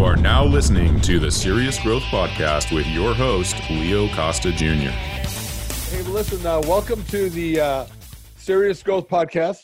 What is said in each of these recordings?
are now listening to the Serious Growth Podcast with your host, Leo Costa Jr. Hey, listen, welcome to the Serious Growth Podcast.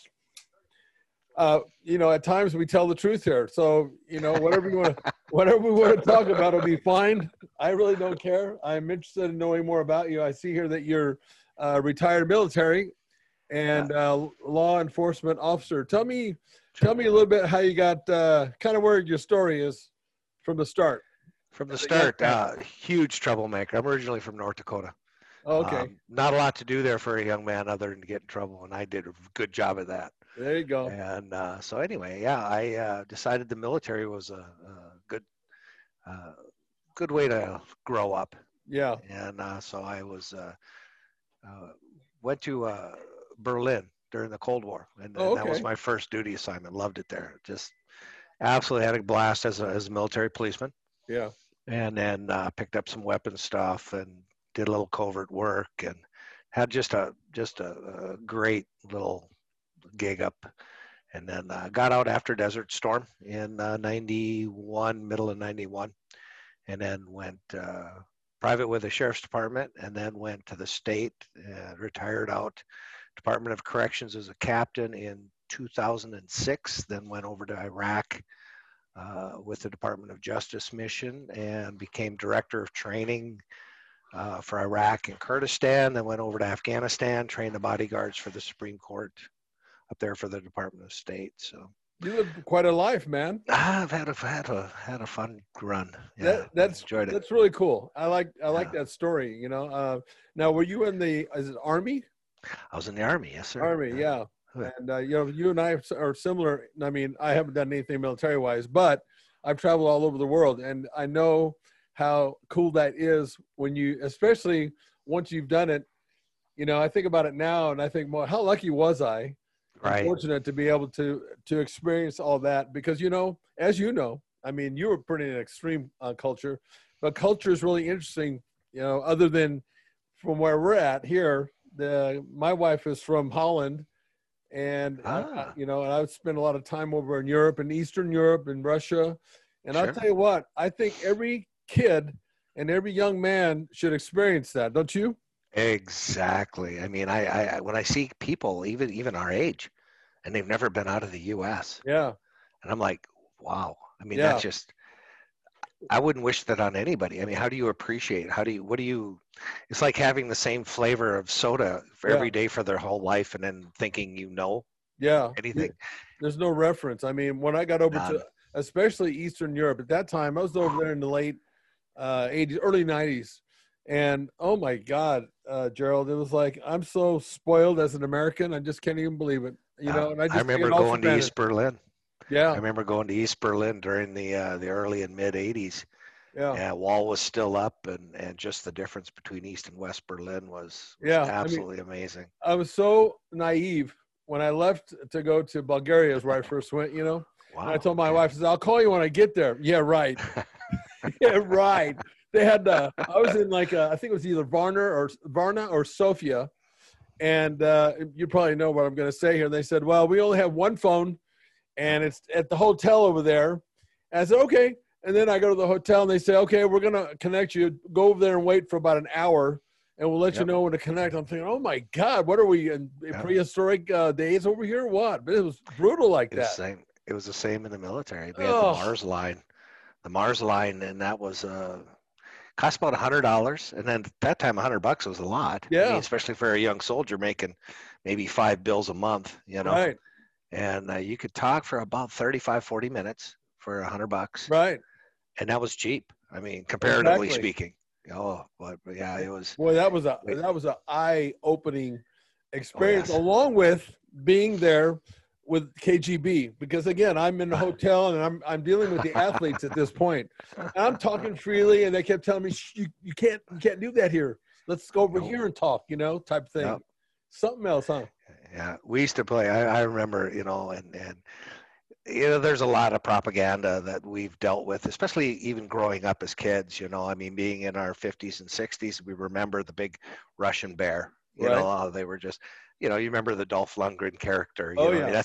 At times we tell the truth here. So, whatever we want to talk about will be fine. I really don't care. I'm interested in knowing more about you. I see here that you're retired military and law enforcement officer. Tell me a little bit how you got, kind of where your story is from the start. From the start, huge troublemaker. I'm originally from North Dakota. Okay. Not a lot to do there for a young man other than to get in trouble, and I did a good job of that. There you go. And so anyway, I decided the military was a good way to grow up. Yeah. And so I went to Berlin during the Cold War, and that was my first duty assignment. Loved it there. Just absolutely had a blast as a military policeman. Yeah. And then picked up some weapon stuff and did a little covert work and had just a great little gig up. And then got out after Desert Storm in 91, middle of 91, and then went private with the Sheriff's Department, and then went to the state, retired out Department of Corrections as a captain in 2006, then went over to Iraq with the Department of Justice mission and became director of training for Iraq and Kurdistan, then went over to Afghanistan, trained the bodyguards for the Supreme Court up there for the Department of State. So you lived quite a life, man. I've had a fun run. Yeah, enjoyed it. That's really cool. I like that story. Now were you in the Army? I was in the Army, yes, sir. Army, yeah. And you and I are similar. I mean, I haven't done anything military-wise, but I've traveled all over the world, and I know how cool that is when you, especially once you've done it. I think about it now, and I think, well, how lucky was I? Right. Fortunate to be able to experience all that because, as you know, I mean, you were pretty an extreme culture, but culture is really interesting, other than from where we're at here. My wife is from Holland, and, and I've spent a lot of time over in Europe and Eastern Europe and Russia. And Sure. I'll tell you what, I think every kid and every young man should experience that. Don't you? Exactly. I mean, I when I see people, even our age, and they've never been out of the U.S. Yeah. And I'm like, wow. I mean, Yeah. that's just, I wouldn't wish that on anybody. I mean, how do you appreciate? It's like having the same flavor of soda for every day for their whole life and then thinking anything. There's no reference. I mean, when I got over to, especially Eastern Europe, at that time, I was over there in the late 80s, early 90s. And oh my God, Gerald, it was like, I'm so spoiled as an American. I just can't even believe it. And I remember going to East Berlin. Yeah. I remember going to East Berlin during the early and mid 80s. Yeah. And wall was still up, and just the difference between East and West Berlin was absolutely amazing. I was so naive when I left to go to Bulgaria is where I first went, Wow. And I told my wife, I said, I'll call you when I get there. Yeah, right. Yeah, right. They had, I was in I think it was either Varna or Sofia. And you probably know what I'm going to say here. They said, well, we only have one phone and it's at the hotel over there. And I said, okay. And then I go to the hotel and they say, okay, we're going to connect you. Go over there and wait for about an hour and we'll let you know when to connect. I'm thinking, oh my God, what are we in prehistoric days over here? What? But it was brutal like that. It was the same in the military. We had the Mars line, and that was cost about $100, and then at that time $100 was a lot. Yeah, I mean, especially for a young soldier making maybe 5 bills a month. Right. And you could talk for about 35-40 minutes for $100. Right. And that was cheap. I mean, comparatively speaking. Oh, but yeah, it was. Boy, that was a eye-opening experience, along with being there with KGB, because again, I'm in the hotel and I'm dealing with the athletes at this point. And I'm talking freely, and they kept telling me, you can't do that here. Let's go over here and talk, type thing. Yep. Something else, huh? Yeah, we used to play. I remember, and there's a lot of propaganda that we've dealt with, especially even growing up as kids. I mean, being in our 50s and 60s, we remember the big Russian bear. You know, they were just. You remember the Dolph Lundgren character. I mean,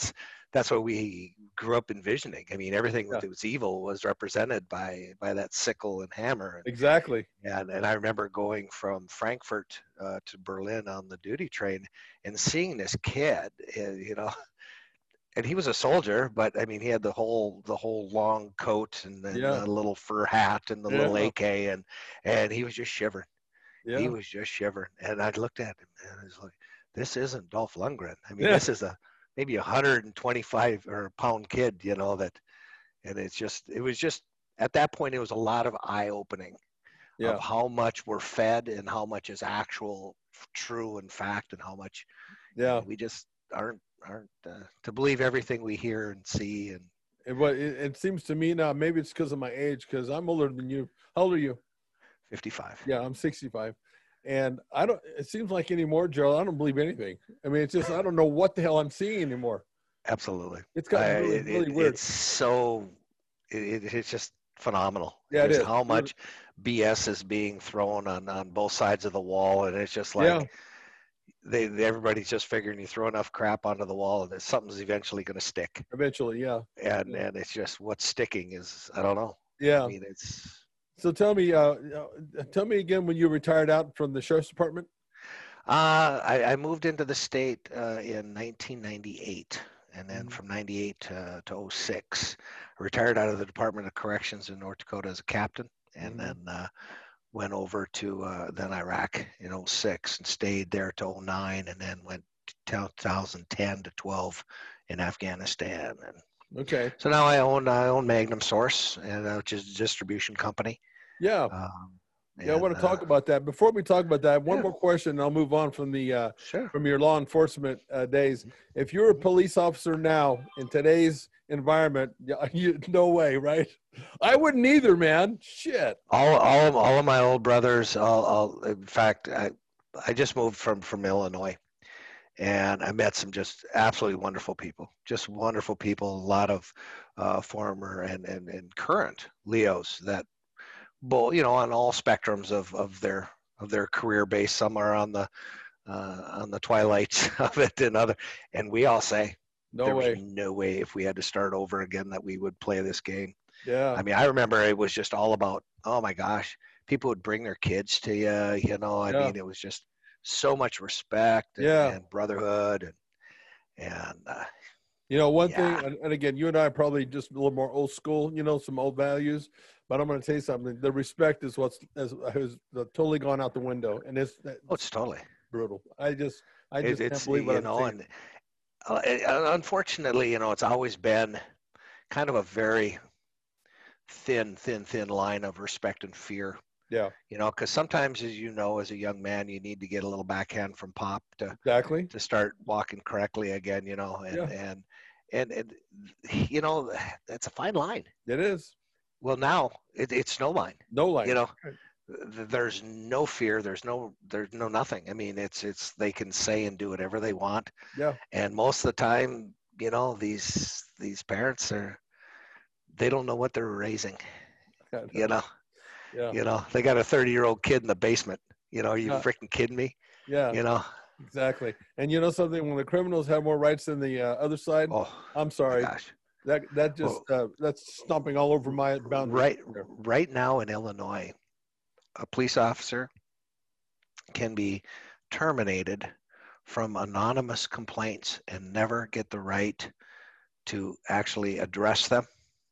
that's what we grew up envisioning. I mean, everything Yeah. that was evil was represented by that sickle and hammer. Exactly. And I remember going from Frankfurt to Berlin on the duty train and seeing this kid, you know, and he was a soldier, but I mean, he had the whole long coat and then Yeah. the little fur hat and the little Yeah. AK, and he was just shivering. He Yeah. was just shivering, and I looked at him and I was like, "This isn't Dolph Lundgren. I mean, Yeah. this is a maybe 125 or pound kid, you know that." And it was just at that point, it was a lot of eye opening Yeah. of how much we're fed and how much is actual true and fact, and how much Yeah. we just aren't to believe everything we hear and see. And It seems to me now, maybe it's because of my age, because I'm older than you. How old are you? 55. Yeah, I'm 65. And it seems like anymore, Gerald, I don't believe anything. I mean, it's just, I don't know what the hell I'm seeing anymore. Absolutely. It's gotten really weird. It's so, it's just phenomenal. Yeah, it just is. how much BS is being thrown on both sides of the wall. And it's just like, everybody's just figuring you throw enough crap onto the wall and something's eventually going to stick. Eventually, yeah. And it's just what's sticking is, I don't know. Yeah. I mean, it's. So tell me again when you retired out from the sheriff's department. I moved into the state in 1998, and then from 98 to 06, I retired out of the Department of Corrections in North Dakota as a captain, and then went over to then Iraq in 06 and stayed there till 09, and then went 2010 to 12 in Afghanistan. And okay. So now I own Magnum Source, which is a distribution company. Yeah. I want to talk about that. Before we talk about that, one more question, and I'll move on from the from your law enforcement days. If you're a police officer now in today's environment, no way, right? I wouldn't either, man. Shit. All of my old brothers. In fact, I just moved from Illinois, and I met some just absolutely wonderful people. Just wonderful people. A lot of former and current Leos that. Both, on all spectrums of their career base. Some are on the twilights of it, and we all say no way. No way if we had to start over again that we would play this game. Yeah. I mean, I remember it was just all about, oh my gosh, people would bring their kids to you. I mean, it was just so much respect and brotherhood and one thing, and again, you and I are probably just a little more old school, some old values, but I'm going to tell you something. The respect is has totally gone out the window, and it's totally brutal. I just can't believe what I'm seeing. And unfortunately, it's always been kind of a very thin line of respect and fear. Yeah. Because sometimes, as as a young man, you need to get a little backhand from Pop to start walking correctly again. And that's a fine line. It is. Well, now it's no line. No line. There's no fear. There's no nothing. I mean, it's they can say and do whatever they want. Yeah. And most of the time, these parents they don't know what they're raising. Yeah. They got a 30-year-old kid in the basement. You freaking kidding me? Yeah. Exactly. And something, when the criminals have more rights than the other side, I'm sorry. Gosh. That just that's stomping all over my boundary. Right now in Illinois, a police officer can be terminated from anonymous complaints and never get the right to actually address them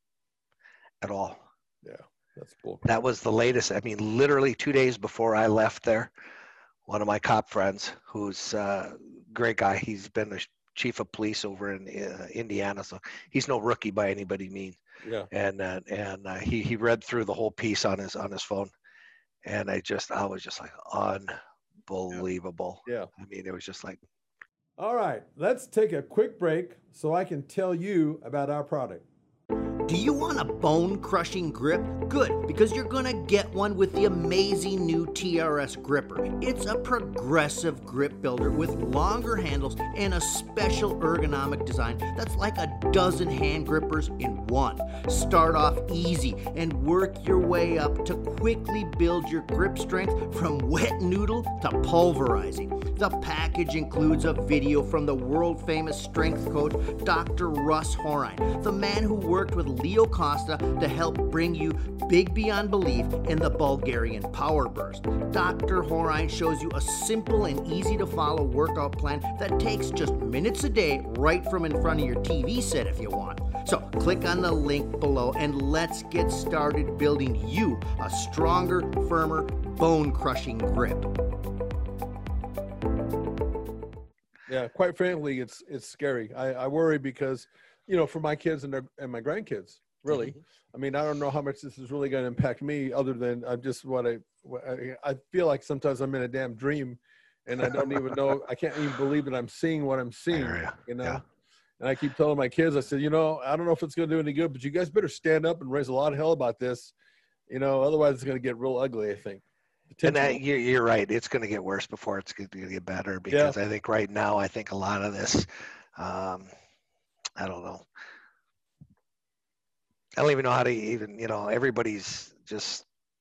at all. Yeah, that's bull. That was the latest. I mean, literally 2 days before I left there, one of my cop friends, who's a great guy, he's been the chief of police over in Indiana, so he's no rookie by anybody mean. Yeah. And he read through the whole piece on his phone, and I was just like, unbelievable. Yeah. I mean, it was just like. All right, let's take a quick break so I can tell you about our product. Do you want a bone-crushing grip? Good, because you're gonna get one with the amazing new TRS gripper. It's a progressive grip builder with longer handles and a special ergonomic design that's like a dozen hand grippers in one. Start off easy and work your way up to quickly build your grip strength from wet noodle to pulverizing. The package includes a video from the world-famous strength coach, Dr. Russ Horine, the man who worked with Leo Costa to help bring you Big Beyond Belief and the Bulgarian Power Burst. Dr. Horine shows you a simple and easy-to-follow workout plan that takes just minutes a day right from in front of your TV set if you want. So click on the link below and let's get started building you a stronger, firmer, bone-crushing grip. Yeah, quite frankly, it's scary. I worry because, for my kids and my grandkids, really. I mean, I don't know how much this is really going to impact me, other than I'm just I feel like sometimes I'm in a damn dream, and I don't even know. I can't even believe that I'm seeing what I'm seeing. Yeah. And I keep telling my kids, I said, I don't know if it's going to do any good, but you guys better stand up and raise a lot of hell about this. Otherwise it's going to get real ugly, I think. And you're right. It's going to get worse before it's going to get better, because I think right now, I think a lot of this, I don't know. I don't even know how to even, everybody's just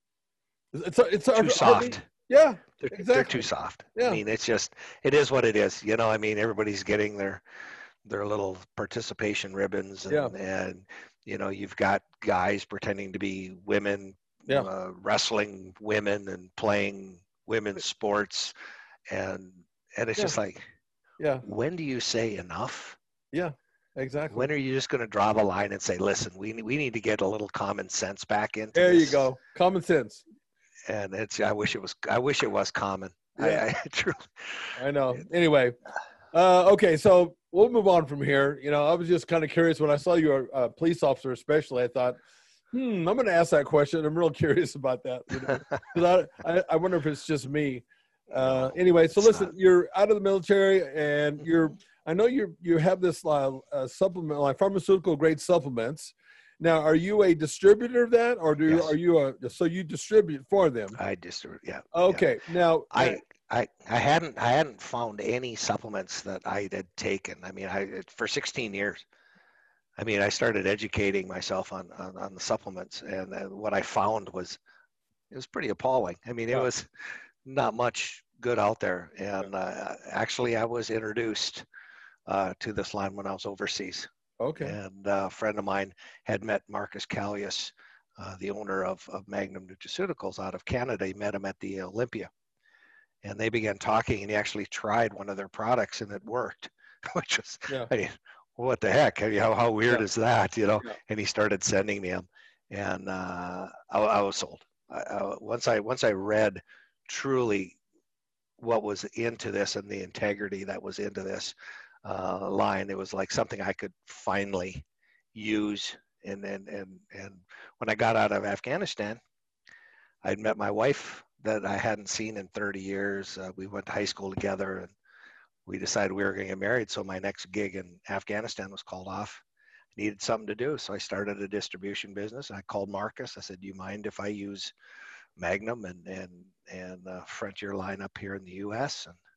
it's too soft. Yeah, They're exactly. too soft. Yeah. I mean, it is what it is. Everybody's getting their little participation ribbons, and you've got guys pretending to be women, wrestling women and playing women's sports, and it's just like, when do you say enough? Yeah, exactly. When are you just going to draw the line and say, listen, we need to get a little common sense back into there this. You go, common sense. And I wish it was common. Yeah. I truly, I know. Anyway, okay, so we'll move on from here. I was just kind of curious when I saw you were a police officer, especially. I thought, I'm going to ask that question. I'm real curious about that. 'Cause I wonder if it's just me. Anyway, so listen, you're out of the military, and I know you have this supplement, like pharmaceutical grade supplements. Now, are you a distributor of that, or so you distribute for them? I distribute, yeah. Okay, yeah. Now I hadn't found any supplements that I had taken. I mean, for 16 years. I mean, I started educating myself on the supplements, and what I found was pretty appalling. I mean, it was not much good out there. And actually, I was introduced to this line when I was overseas. Okay. And a friend of mine had met Marcus Callius, the owner of Magnum Nutraceuticals out of Canada. He met him at the Olympia, and they began talking, and he actually tried one of their products, and it worked, which was, I mean, what the heck? I mean, how weird is that, And he started sending me them, and I was sold. Once I read truly what was into this and the integrity that was into this line, it was like something I could finally use. And when I got out of Afghanistan, I'd met my wife that I hadn't seen in 30 years. We went to high school together, and we decided we were going to get married. So my next gig in Afghanistan was called off. I needed something to do. So I started a distribution business. I called Marcus. I said, do you mind if I use Magnum and Frontier line up here in the US? And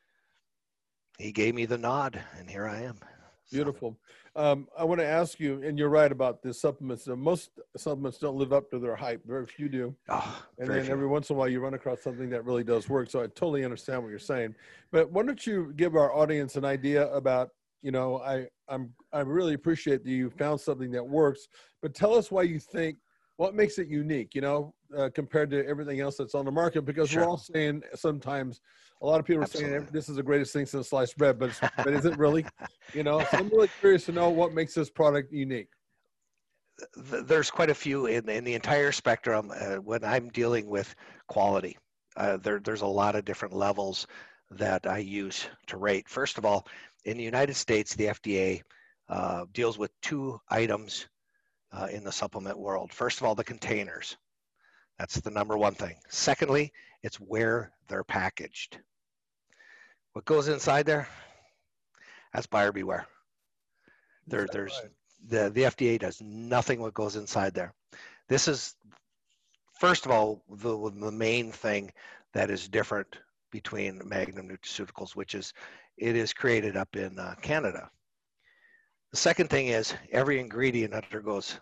he gave me the nod, and here I am. Beautiful. I want to ask you, and you're right about the supplements. Most supplements don't live up to their hype. Very few do. And then every once in a while you run across something that really does work. So I totally understand what you're saying. But why don't you give our audience an idea about, I really appreciate that you found something that works, but tell us why you think, what makes it unique, compared to everything else that's on the market, because we're all saying sometimes, a lot of people are saying this is the greatest thing since sliced bread, but is it really? So I'm really curious to know what makes this product unique. There's quite a few in the entire spectrum. When I'm dealing with quality, there's a lot of different levels that I use to rate. First of all, in the United States, the FDA deals with two items in the supplement world. First of all, the containers. That's the number one thing. Secondly, it's where they're packaged. What goes inside there? That's buyer beware. There's the FDA does nothing what goes inside there. This is, first of all, the main thing that is different between Magnum Nutraceuticals, which is it is created up in Canada. The second thing is every ingredient undergoes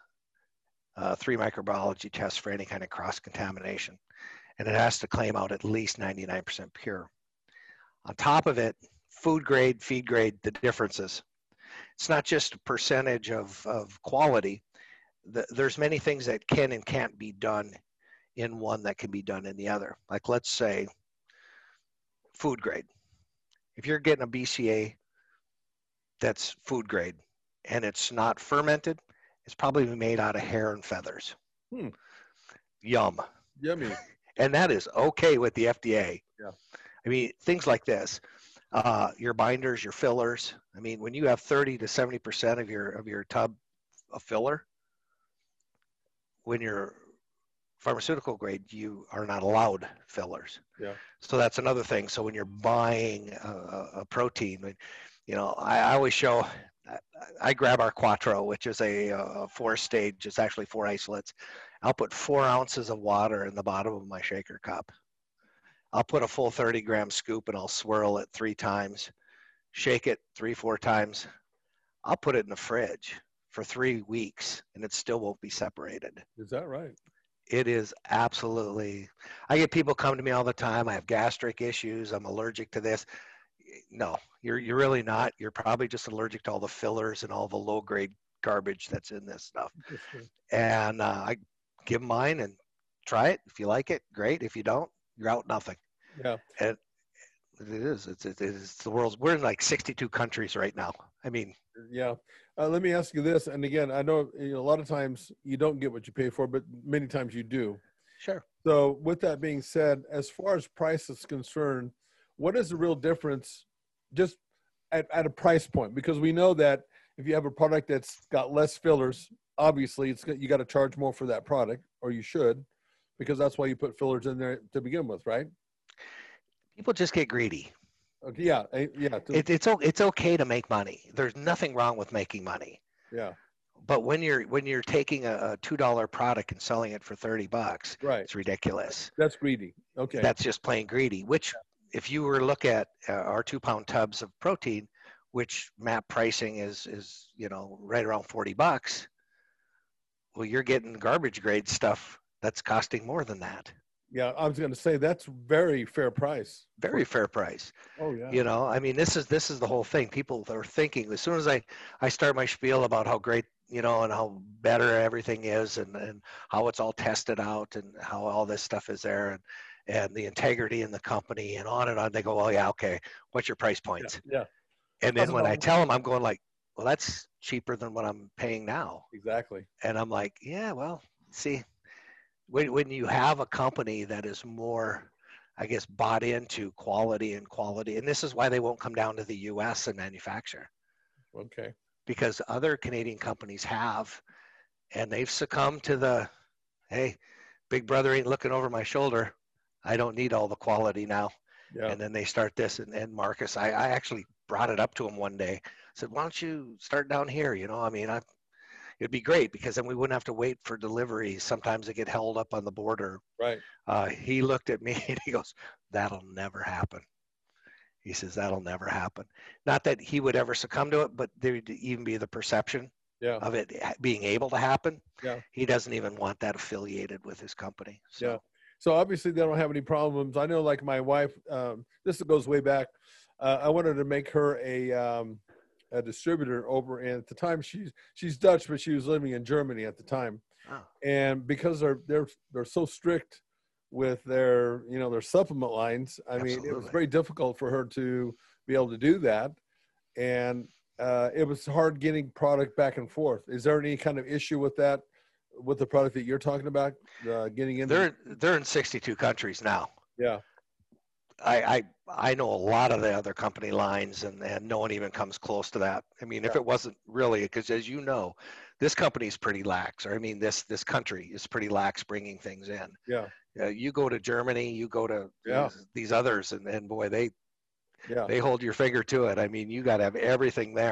3 microbiology tests for any kind of cross-contamination, and it has to claim out at least 99% pure. On top of it, food grade, feed grade, the differences. It's not just a percentage of quality. There's many things that can and can't be done in one that can be done in the other. Like, let's say food grade. If you're getting a BCA that's food grade and it's not fermented, it's probably made out of hair and feathers. Yum. Yummy. And that is okay with the FDA. Yeah. I mean, things like this, your binders, your fillers. I mean, when you have 30 to 70% of your tub of filler, when you're pharmaceutical grade, you are not allowed fillers. Yeah. So that's another thing. So when you're buying a protein, I always show, I grab our Quattro, which is a 4-stage, it's actually 4 isolates. I'll put 4 ounces of water in the bottom of my shaker cup. I'll put a full 30-gram scoop and I'll swirl it 3 times, shake it 3-4 times. I'll put it in the fridge for 3 weeks and it still won't be separated. Is that right? It is absolutely, I get people come to me all the time. I have gastric issues. I'm allergic to this. No, you're really not. You're probably just allergic to all the fillers and all the low grade garbage that's in this stuff. And I give them mine and try it. If you like it, great. If you don't, you're out nothing. Yeah. And it is. It's the world's. We're in like 62 countries right now. I mean. Yeah. Let me ask you this. And again, I know, a lot of times you don't get what you pay for, but many times you do. Sure. So with that being said, as far as price is concerned, what is the real difference just at a price point? Because we know that if you have a product that's got less fillers, obviously you got to charge more for that product, or you should, because that's why you put fillers in there to begin with, right? People just get greedy. Okay, yeah. It's okay to make money. There's nothing wrong with making money. Yeah. But when you're taking a $2 product and selling it for $30, right, it's ridiculous. That's greedy. Okay. That's just plain greedy. Which, if you were to look at our 2-pound tubs of protein, which MAP pricing is right around $40, well, you're getting garbage grade stuff that's costing more than that. Yeah, I was going to say that's very fair price. Very fair price. Oh yeah. I mean, this is the whole thing. People are thinking, as soon as I start my spiel about how great, and how better everything is, and how it's all tested out, and how all this stuff is there, and the integrity in the company, and on, they go, well, yeah, okay, what's your price points? Yeah. And then when I tell them, I'm going like, well, that's cheaper than what I'm paying now. Exactly. And I'm like, yeah, well, see, when you have a company that is more, I guess, bought into quality, and this is why they won't come down to the U.S. and manufacture. Okay. Because other Canadian companies have, and they've succumbed to the, hey, big brother ain't looking over my shoulder. I don't need all the quality now. Yeah. And then they start this, and Marcus, I actually brought it up to him one day. I said, why don't you start down here? It'd be great, because then we wouldn't have to wait for deliveries. Sometimes they get held up on the border. Right. He looked at me and he goes, that'll never happen. He says, that'll never happen. Not that he would ever succumb to it, but there'd even be the perception of it being able to happen. Yeah. He doesn't even want that affiliated with his company. So. Yeah. So obviously they don't have any problems. I know, like my wife, this goes way back. I wanted to make her a distributor over, and at the time she's Dutch, but she was living in Germany at the time. Oh. And because they're so strict with their supplement lines, I mean, it was very difficult for her to be able to do that, and it was hard getting product back and forth. Is there any kind of issue with that, with the product that you're talking about, getting in? They're in 62 countries now. Yeah. I know a lot of the other company lines, and no one even comes close to that. I mean, if it wasn't really, because as you know, this company is pretty lax, or I mean, this country is pretty lax bringing things in. Yeah. You go to Germany, you go to these others, and boy, they hold your finger to it. I mean, you got to have everything there.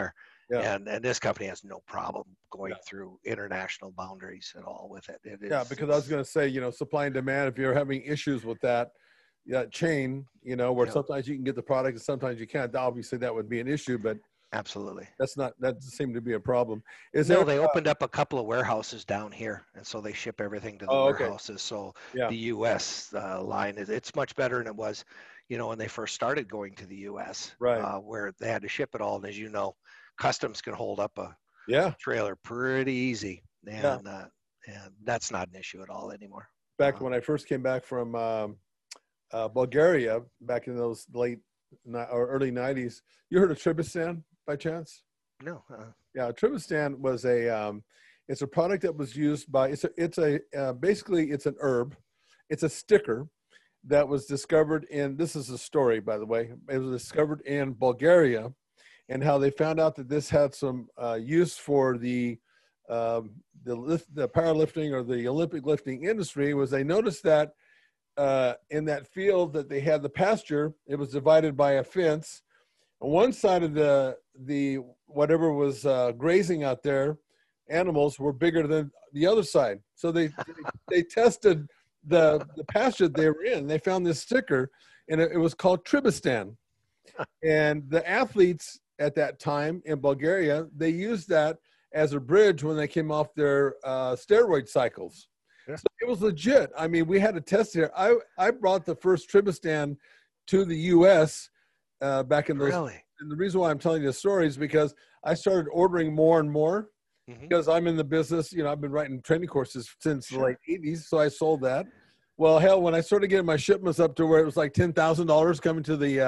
Yeah. And this company has no problem going through international boundaries at all with it. Because I was going to say, supply and demand, if you're having issues with that chain, where sometimes you can get the product and sometimes you can't, obviously that would be an issue, but absolutely. that doesn't seem to be a problem. They opened up a couple of warehouses down here, and so they ship everything to the warehouses. So the U.S. Line it's much better than it was, when they first started going to the U.S. Right. Where they had to ship it all, and as you know, customs can hold up a trailer pretty easy, and that's not an issue at all anymore. Back when I first came back from Bulgaria, back in those late or early 90s, you heard of Tribistan by chance? No. Yeah, Tribistan was it's a product that was used by, basically it's an herb. It's a sticker that was discovered this is a story, by the way. It was discovered in Bulgaria, and how they found out that this had some use for the powerlifting or the Olympic lifting industry was they noticed that in that field that they had the pasture, it was divided by a fence. On one side of the whatever was grazing out there, animals were bigger than the other side. So they tested the pasture they were in. They found this sticker, and it was called Tribistan. And the athletes at that time in Bulgaria, they used that as a bridge when they came off their steroid cycles. Yeah. So it was legit. I mean, we had to test here. I brought the first Tribistan to the U.S. Back in those. Really? And the reason why I'm telling you this story is because I started ordering more and more because I'm in the business. I've been writing training courses since the late 80s, so I sold that. Well, hell, when I started getting my shipments up to where it was like $10,000 coming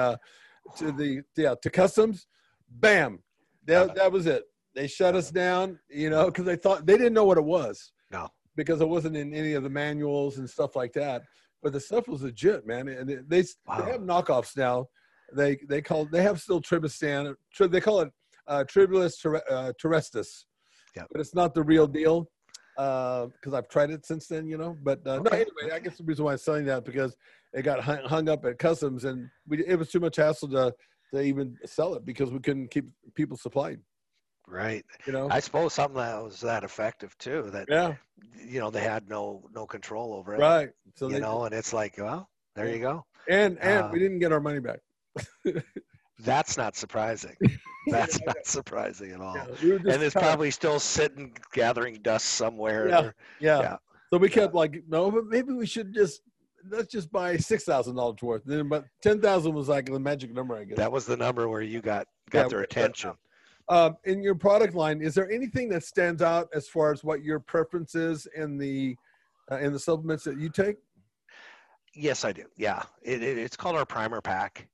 to customs, bam, that was it. They shut us down, because they didn't know what it was. No. Because it wasn't in any of the manuals and stuff like that. But the stuff was legit, man. And they have knockoffs now. They have still Tribistan. They call it Tribulus terrestis. Yeah. But it's not the real deal because I've tried it since then, But no, anyway, I guess the reason why I'm selling that because it got hung up at customs and it was too much hassle to even sell it because we couldn't keep people supplied. Right. I suppose something that was that effective too, that, they had no control over it. Right. So, and it's like, well, there you go. And we didn't get our money back. That's not surprising. That's not surprising at all. Yeah, and it's probably still sitting, gathering dust somewhere. Yeah. So we kept but maybe we should let's just buy $6,000 worth. But 10,000 was like the magic number, I guess. That was the number where you got their attention. In your product line, is there anything that stands out as far as what your preference is in the supplements that you take? Yes, I do. Yeah, it's called our primer pack.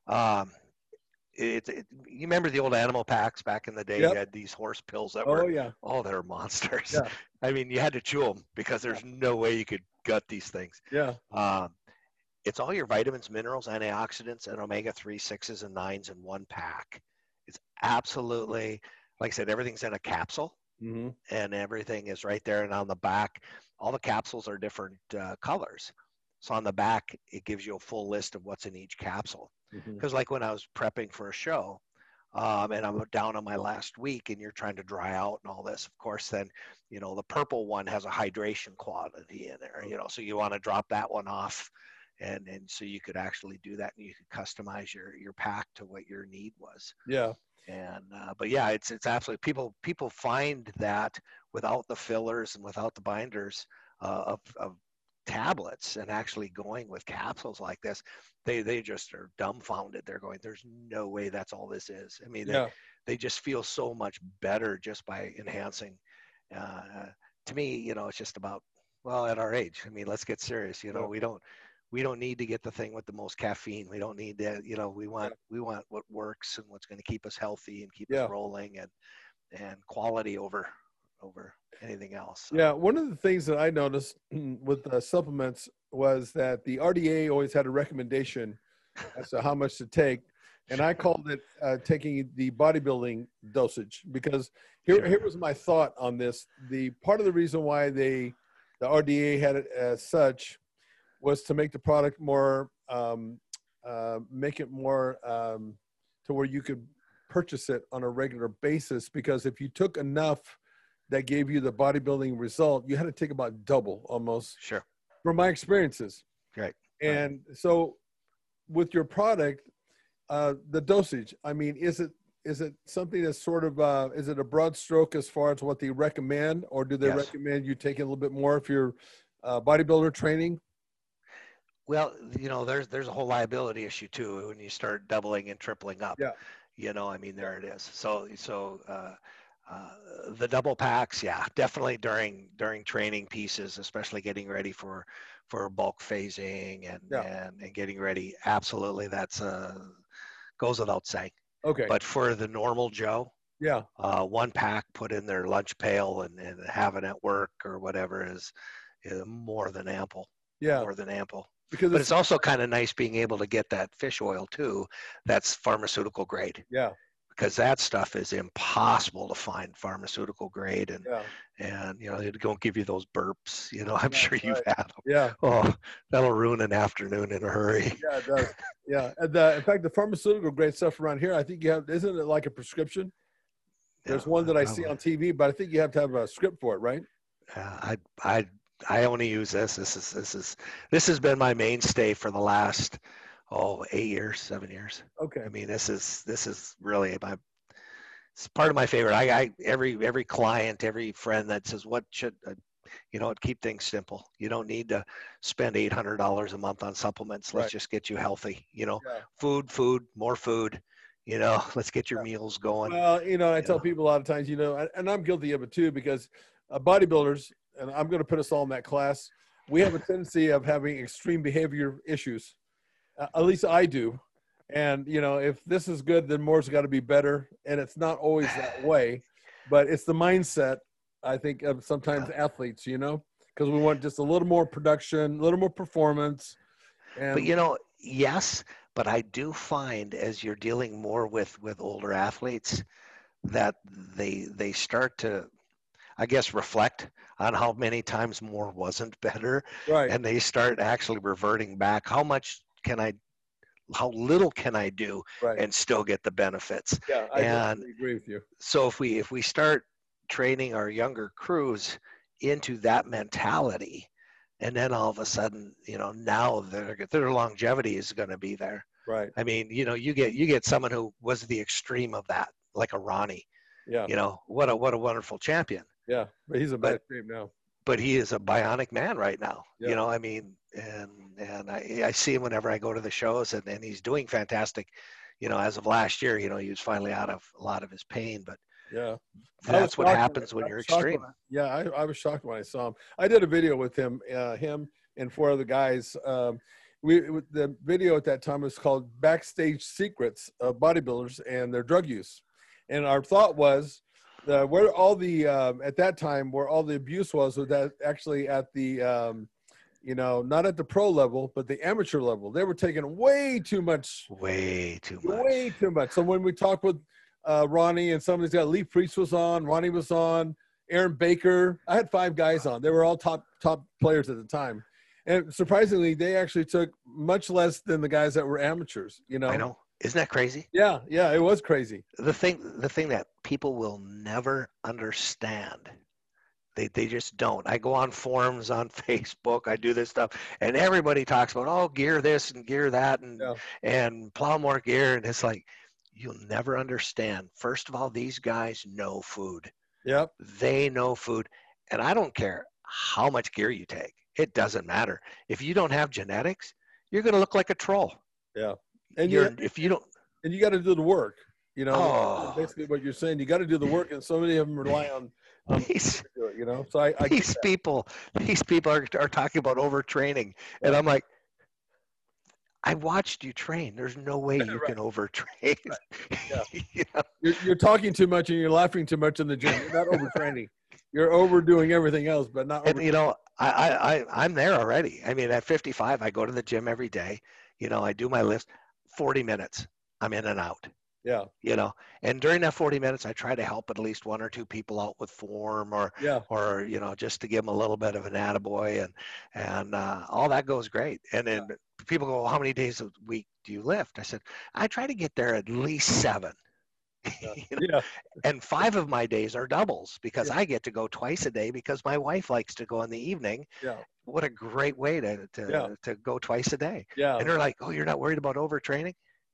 You remember the old animal packs back in the day? Yep. You had these horse pills that they're monsters. Yeah. I mean, you had to chew them because there's no way you could gut these things. Yeah. It's all your vitamins, minerals, antioxidants, and omega-3, 6s, and 9s in one pack. It's absolutely, like I said, everything's in a capsule, and everything is right there. And on the back, all the capsules are different colors. So on the back, it gives you a full list of what's in each capsule. Because like when I was prepping for a show, and I'm down on my last week, and you're trying to dry out and all this, of course, then, the purple one has a hydration quality in there, so you want to drop that one off. And so you could actually do that, and you could customize your pack to what your need was. Yeah. And but yeah, it's absolutely people find that without the fillers and without the binders of tablets and actually going with capsules like this, they just are dumbfounded. They're going, there's no way that's all this is. I mean, they just feel so much better just by enhancing. To me, it's just about, well, at our age, I mean, let's get serious. We don't need to get the thing with the most caffeine. We don't need that. We want what works and what's going to keep us healthy and keep us rolling and quality over anything else. So. Yeah. One of the things that I noticed with the supplements was that the RDA always had a recommendation as to how much to take. And I called it taking the bodybuilding dosage because here was my thought on this. The part of the reason why the RDA had it as such was to make the product more, make it more to where you could purchase it on a regular basis, because if you took enough that gave you the bodybuilding result, you had to take about double almost. Sure. From my experiences. Right. And so with your product, the dosage, I mean, is it something that's sort of, is it a broad stroke as far as what they recommend, or do they recommend you take a little bit more if you're bodybuilder training? Well, you know, there's a whole liability issue too when you start doubling and tripling up. Yeah. You know, I mean, there it is. So the double packs, yeah, definitely during training pieces, especially getting ready for bulk phasing and getting ready. Absolutely, that's goes without saying. Okay. But for the normal Joe, yeah, 1 pack put in their lunch pail and having it work or whatever is more than ample. Yeah, more than ample. Because but it's also kind of nice being able to get that fish oil too. That's pharmaceutical grade. Yeah. Because that stuff is impossible to find pharmaceutical grade, and you know, it don't give you those burps. You know, I'm sure you've had them. Yeah. Oh, that'll ruin an afternoon in a hurry. Yeah, it does. Yeah. And in fact, the pharmaceutical grade stuff around here, I think you have, isn't it like a prescription? There's one that I see on TV, but I think you have to have a script for it, right? I only use this. This has been my mainstay for the last 8 years, 7 years. Okay. I mean, this is really it's part of my favorite. I every client, every friend that says, what should you know, keep things simple. You don't need to spend $800 a month on supplements. Let's just get you healthy. You know, food, more food. You know, let's get your meals going. Well, you know, I tell people a lot of times, you know, and I'm guilty of it too, because bodybuilders, and I'm going to put us all in that class, we have a tendency of having extreme behavior issues. At least I do. And, you know, if this is good, then more's got to be better. And it's not always that way, but it's the mindset, I think, of sometimes athletes, you know, because we want just a little more production, a little more performance. But, you know, yes, but I do find as you're dealing more with older athletes that they start to, I guess, reflect on how many times more wasn't better. Right. And they start actually reverting back. How little can I do and still get the benefits? Yeah, I agree with you. So if we start training our younger crews into that mentality, and then all of a sudden, you know, now their longevity is going to be there. Right. I mean, you know, you get someone who was the extreme of that, like a Ronnie. Yeah. You know, what a wonderful champion. Yeah, but he's a bad shape now. But he is a bionic man right now. Yeah. You know, I mean, and I see him whenever I go to the shows, and he's doing fantastic. You know, as of last year, you know, he was finally out of a lot of his pain, but that's what happens when you're extreme. I was shocked when I saw him. I did a video with him and 4 other guys. The video at that time was called "Backstage Secrets of Bodybuilders and Their Drug Use," and our thought was, where all the at that time where all the abuse was that actually at the you know, not at the pro level but the amateur level. They were taking way too much. So when we talked with Ronnie and somebody's got Lee Priest was on, Ronnie was on, Aaron Baker, I had 5 guys on. They were all top players at the time, and surprisingly they actually took much less than the guys that were amateurs. You know, I know. Isn't that crazy? Yeah, it was crazy. The thing that people will never understand, they just don't. I go on forums on Facebook, I do this stuff, and everybody talks about, gear this and gear that and plow more gear, and it's like, you'll never understand. First of all, these guys know food. Yep. They know food, and I don't care how much gear you take. It doesn't matter. If you don't have genetics, you're going to look like a troll. Yeah. And you got to do the work, you know. Basically what you're saying, you got to do the work, and so many of them rely on these, you know. So these people are talking about overtraining, and I'm like, I watched you train. There's no way you can overtrain. Yeah. You know? You're talking too much and you're laughing too much in the gym. You're not overtraining. You're overdoing everything else, but not. And you know, I'm there already. I mean, at 55, I go to the gym every day. You know, I do my lifts. 40 minutes, I'm in and out. Yeah. You know, and during that 40 minutes, I try to help at least 1 or 2 people out with form or, you know, just to give them a little bit of an attaboy, and all that goes great. And then people go, well, how many days a week do you lift? I said, I try to get there at least 7. You know? Yeah. And 5 of my days are doubles because Yeah. I get to go twice a day because my wife likes to go in the evening. Yeah. What a great way to go twice a day. Yeah. And they're like, oh, you're not worried about overtraining?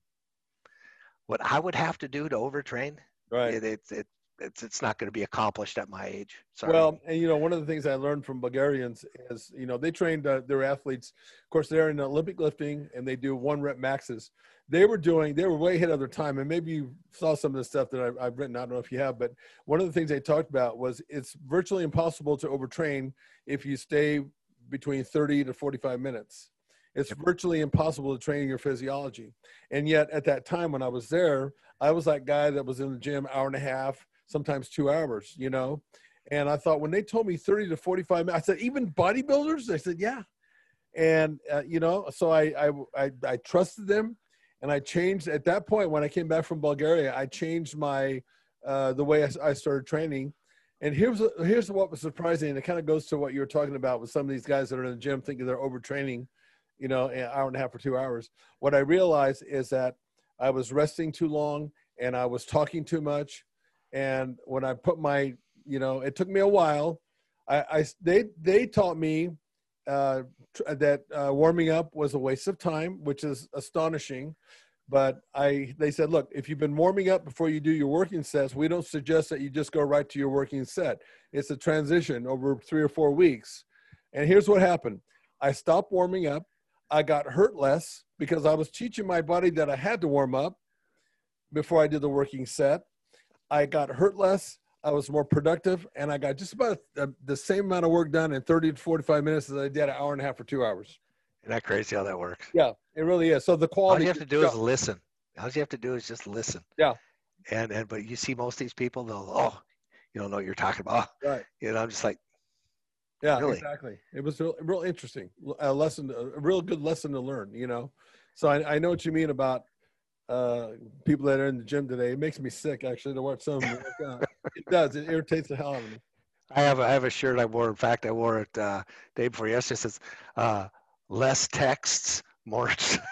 What I would have to do to overtrain, Right. it's not going to be accomplished at my age. Sorry. Well, and you know, one of the things I learned from Bulgarians is, you know, they trained their athletes. Of course, they're in Olympic lifting and they do 1 rep maxes. They were way ahead of their time. And maybe you saw some of the stuff that I've written. I don't know if you have, but one of the things they talked about was it's virtually impossible to overtrain if you stay between 30 to 45 minutes. It's virtually impossible to train your physiology. And yet at that time when I was there, I was that guy that was in the gym hour and a half, sometimes 2 hours, you know? And I thought when they told me 30 to 45 minutes, I said, even bodybuilders? They said, yeah. And, you know, so I trusted them and I changed at that point when I came back from Bulgaria, I changed the way I started training. And here's what was surprising. And it kind of goes to what you were talking about with some of these guys that are in the gym thinking they're overtraining, you know, an hour and a half or 2 hours. What I realized is that I was resting too long and I was talking too much. And when I put you know, it took me a while. They taught me that warming up was a waste of time, which is astonishing. But they said, look, if you've been warming up before you do your working sets, we don't suggest that you just go right to your working set. It's a transition over 3 or 4 weeks. And here's what happened. I stopped warming up. I got hurt less because I was teaching my body that I had to warm up before I did the working set. I got hurt less. I was more productive, and I got just about the same amount of work done in 30 to 45 minutes as I did an hour and a half or 2 hours. Isn't that crazy how that works? Yeah, it really is. So the quality. All you have to do is listen. All you have to do is just listen. Yeah. But you see most of these people, you don't know what you're talking about. Right. You know, I'm just like, yeah, really? Exactly. It was real interesting, a real good lesson to learn, you know? So I know what you mean about people that are in the gym today. It makes me sick actually to watch some of them work out. It does. It irritates the hell out of me. I have a shirt I wore. In fact, I wore it day before yesterday. It says, less texts, more.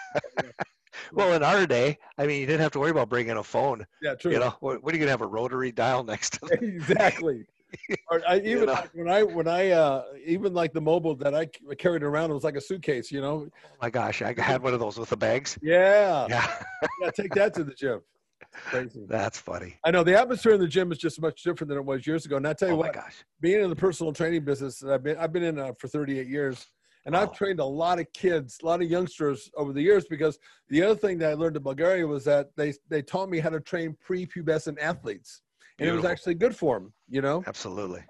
Well, in our day, I mean, you didn't have to worry about bringing a phone. Yeah, true. You know, what are you going to have, a rotary dial next to it? Exactly. Or even like when I even like the mobile that I carried around, it was like a suitcase, you know. Oh my gosh, I had one of those with the bags. Yeah. Yeah. Yeah, take that to the gym. Crazy. That's funny. I know the atmosphere in the gym is just much different than it was years ago. And I tell you what, my gosh, being in the personal training business, I've been in for 38 years, and I've trained a lot of kids, a lot of youngsters over the years. Because the other thing that I learned in Bulgaria was that they taught me how to train prepubescent athletes. And it was actually good for them, you know? Absolutely.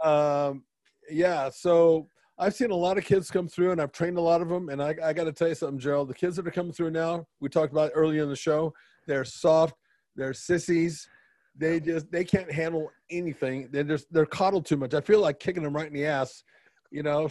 Yeah. So I've seen a lot of kids come through and I've trained a lot of them. And I got to tell you something, Gerald, the kids that are coming through now, we talked about earlier in the show, they're soft, they're sissies. They can't handle anything. They're coddled too much. I feel like kicking them right in the ass, you know?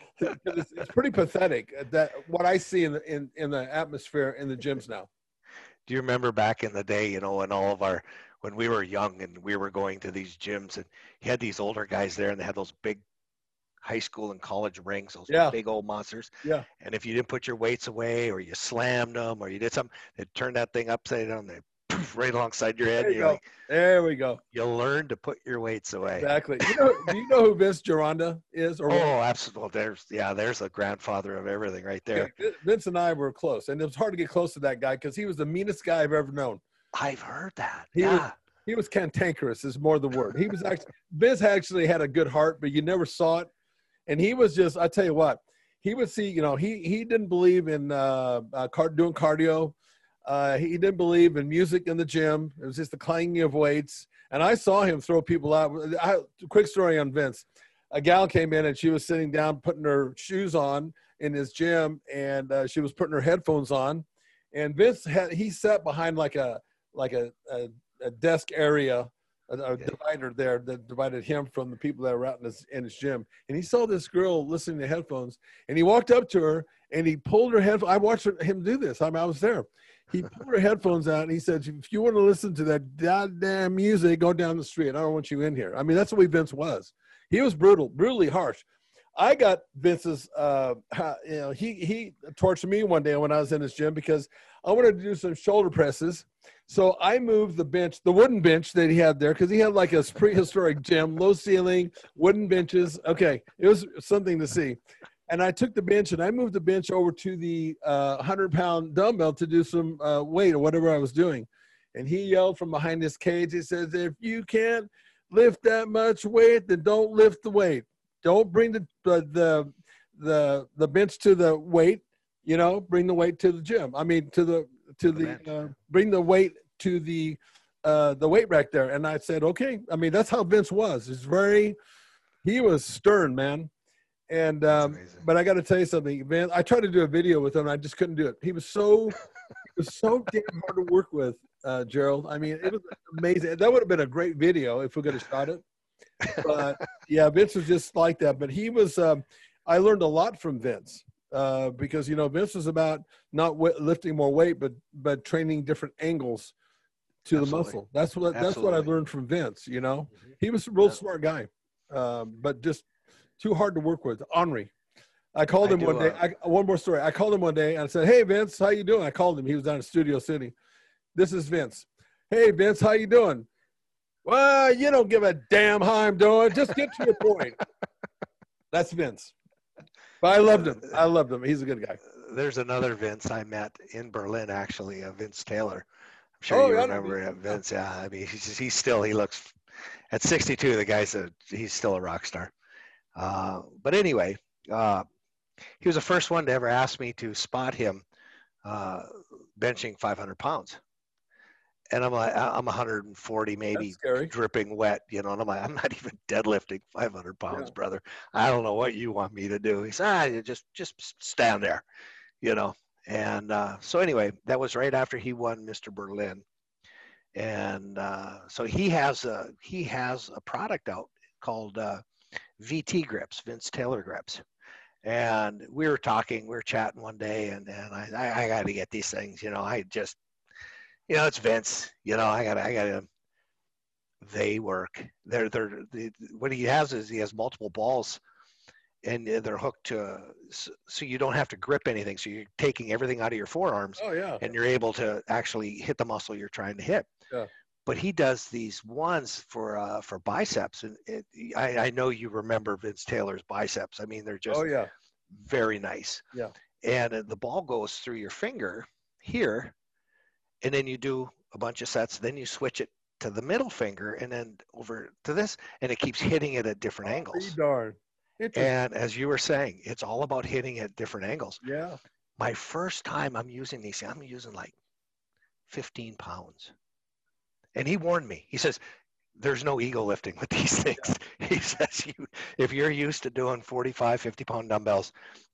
It's pretty pathetic that what I see in the atmosphere in the gyms now. Do you remember back in the day, you know, when we were young and we were going to these gyms and you had these older guys there and they had those big high school and college rings, those big old monsters. Yeah. And if you didn't put your weights away or you slammed them or you did something, they'd turn that thing upside down, they poof, right alongside your head. There you go. There we go. You learn to put your weights away. Exactly. Do you know who Vince Gironda is? Or absolutely. There's a grandfather of everything right there. Yeah, Vince and I were close, and it was hard to get close to that guy because he was the meanest guy I've ever known. I've heard that. He was cantankerous is more the word. He was Vince actually had a good heart, but you never saw it. And he was just, I tell you what, he would see, you know, he didn't believe in doing cardio. He didn't believe in music in the gym. It was just the clanging of weights. And I saw him throw people out. Quick story on Vince. A gal came in and she was sitting down putting her shoes on in his gym, and she was putting her headphones on. And Vince he sat behind like a desk area, a divider there that divided him from the people that were out in his gym. And he saw this girl listening to headphones, and he walked up to her and he pulled her headphones. I watched him do this. I was there. He pulled her headphones out and he said, if you want to listen to that goddamn music, go down the street. I don't want you in here. I mean, that's the way Vince was. He was brutally harsh. I got Vince's, he tortured me one day when I was in his gym because I wanted to do some shoulder presses. So I moved the bench, the wooden bench that he had there, because he had like a prehistoric gym, low ceiling, wooden benches. Okay, it was something to see. And I took the bench and I moved the bench over to the 100-pound dumbbell to do some weight or whatever I was doing. And he yelled from behind his cage. He says, if you can't lift that much weight, then don't lift the weight. Don't bring the bench to the weight, bring the weight to the gym. I mean, bring the weight to the weight rack there. And I said, okay. I mean, that's how Vince was. He was stern, man. And, but I got to tell you something, Vince, I tried to do a video with him. And I just couldn't do it. He was so damn hard to work with, Gerald. I mean, it was amazing. That would have been a great video if we could have shot it. But yeah, Vince was just like that. But he was, I learned a lot from Vince because, Vince was about not lifting more weight, but training different angles to the muscle. That's what I learned from Vince. He was a real smart guy, but just too hard to work with. Henri. I called him one day. One more story. I called him one day and I said, hey, Vince, how you doing? I called him. He was down in Studio City. This is Vince. Hey, Vince, how you doing? Well, you don't give a damn how I'm doing. Just get to your point. That's Vince. But I loved him. He's a good guy. There's another Vince I met in Berlin, actually, Vince Taylor. I'm sure you remember Vince. Yeah, I mean, he looks, at 62, the guy's he's still a rock star. But anyway, he was the first one to ever ask me to spot him benching 500 pounds. And I'm like, I'm 140, maybe dripping wet, and I'm like, I'm not even deadlifting 500 pounds, brother. I don't know what you want me to do. He said, just stand there, And so anyway, that was right after he won Mr. Berlin. And so he has a product out called VT grips, Vince Taylor grips. And we were chatting one day, and I got to get these things, it's Vince, I gotta, they work. What he has is he has multiple balls and they're hooked to, so you don't have to grip anything. So you're taking everything out of your forearms and you're able to actually hit the muscle you're trying to hit. Yeah. But he does these ones for biceps. And I know you remember Vince Taylor's biceps. I mean, they're just very nice. Yeah. And the ball goes through your finger here. And then you do a bunch of sets, then you switch it to the middle finger and then over to this, and it keeps hitting it at different angles. Darn. And as you were saying, it's all about hitting at different angles. Yeah. My first time I'm using these, I'm using like 15 pounds. And he warned me. He says, there's no ego lifting with these things. Yeah. He says, if you're used to doing 45, 50-pound dumbbells,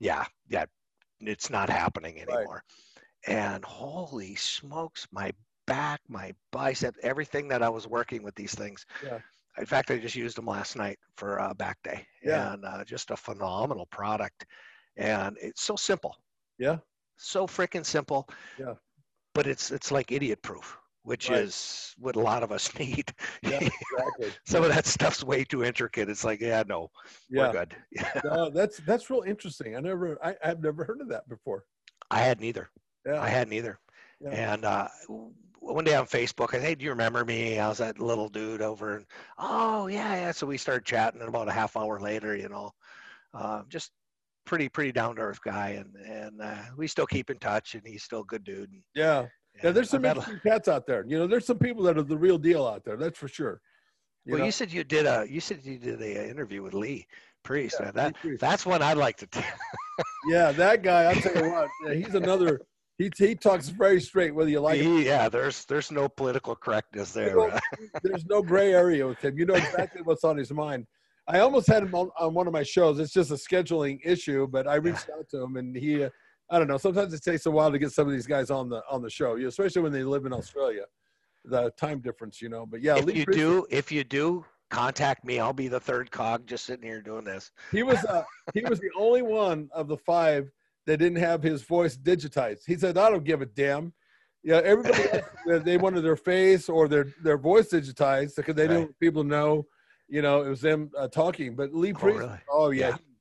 it's not happening anymore. Right. And holy smokes, my back, my bicep, everything that I was working with these things. Yeah. In fact, I just used them last night for back day. Yeah. And just a phenomenal product. And it's so simple. Yeah. So freaking simple. Yeah. But it's like idiot proof, which is what a lot of us need. Yeah, exactly. Some of that stuff's way too intricate. It's like, we're good. Yeah. No, that's real interesting. I've never heard of that before. I hadn't either. Yeah. I hadn't either. Yeah. And one day on Facebook, I said, hey, do you remember me? I was that little dude over. And, oh, yeah. So we started chatting, and about a half hour later, just pretty down-to-earth guy. And we still keep in touch, and he's still a good dude. Yeah. Yeah, there's some interesting cats out there. There's some people that are the real deal out there. That's for sure. You said you did a interview with Lee Priest. Yeah, that's one I'd like to tell. Yeah, that guy, I'll tell you what, he's another – he talks very straight, whether you like it. Yeah, there's no political correctness there. There's no gray area with him. You know exactly what's on his mind. I almost had him on one of my shows. It's just a scheduling issue, but I reached out to him, and he I don't know. Sometimes it takes a while to get some of these guys on the show, especially when they live in Australia, the time difference, But yeah, if you do, contact me. I'll be the third cog, just sitting here doing this. He was the only one of the 5 that didn't have his voice digitized. He said, I don't give a damn. Yeah, everybody else, they wanted their face or their voice digitized because they didn't want people to know, it was them talking. But Lee Priest, really?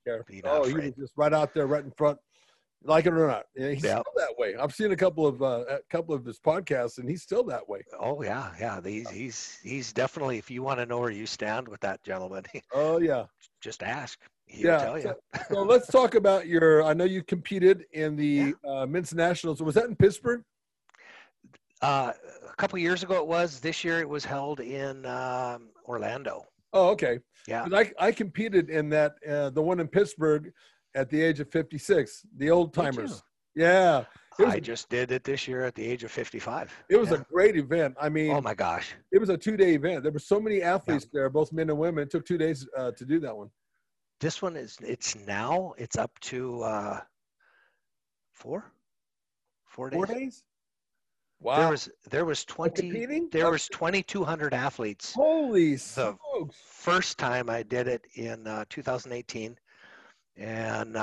care. He's not Oh, he afraid. was just right out there, right in front, like it or not. Yeah, he's Yep. still that way. I've seen a couple of his podcasts, and he's still that way. Oh yeah, yeah. He's definitely. If you want to know where you stand with that gentleman, Oh yeah, just ask. He'll yeah. tell you. So let's talk about your. I know you competed in the men's nationals. Was that in Pittsburgh? A couple years ago it was. This year it was held in Orlando. Oh, okay. Yeah. 'Cause I competed in that the one in Pittsburgh at the age of 56. The old timers. Yeah. I just did it this year at the age of 55. It was a great event. I mean, Oh my gosh. it was a 2-day event. There were so many athletes there, both men and women. It took 2 days to do that one. This one it's up to 4 days. 4 days? Wow. There was 20 competing? there was 2,200 athletes. Holy The smokes. first time I did it in 2018, and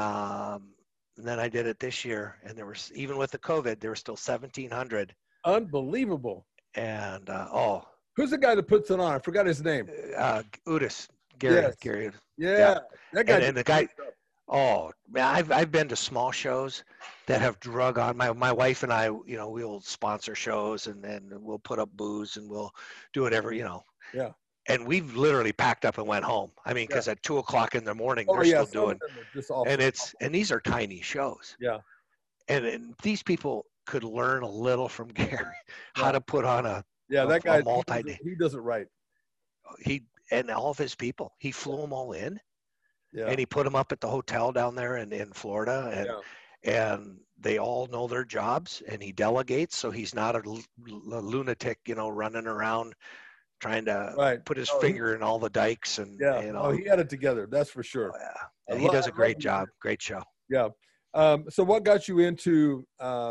then I did it this year, and there was, even with the COVID, there were still 1,700. Unbelievable. And Who's the guy that puts it on? I forgot his name. Udis, Gary, Yes. Gary. Yeah. That guy. And the guy, oh man, I've been to small shows that have drug on. My wife and I, we'll sponsor shows, and then we'll put up booze, and we'll do whatever, Yeah. And we've literally packed up and went home. I mean, because at 2:00 in the morning, Oh, they're yeah. still doing, Just awful. and these are tiny shows. Yeah. And these people could learn a little from Gary how to put on that guy. He He does it right. And all of his people, he flew them all in, Yeah. and he put them up at the hotel down there in Florida, and they all know their jobs, and he delegates, so he's not a lunatic, running around trying to put his finger in all the dikes, and he had it together. That's for sure. Yeah, he does a great job. Great show. Yeah. So what got you into?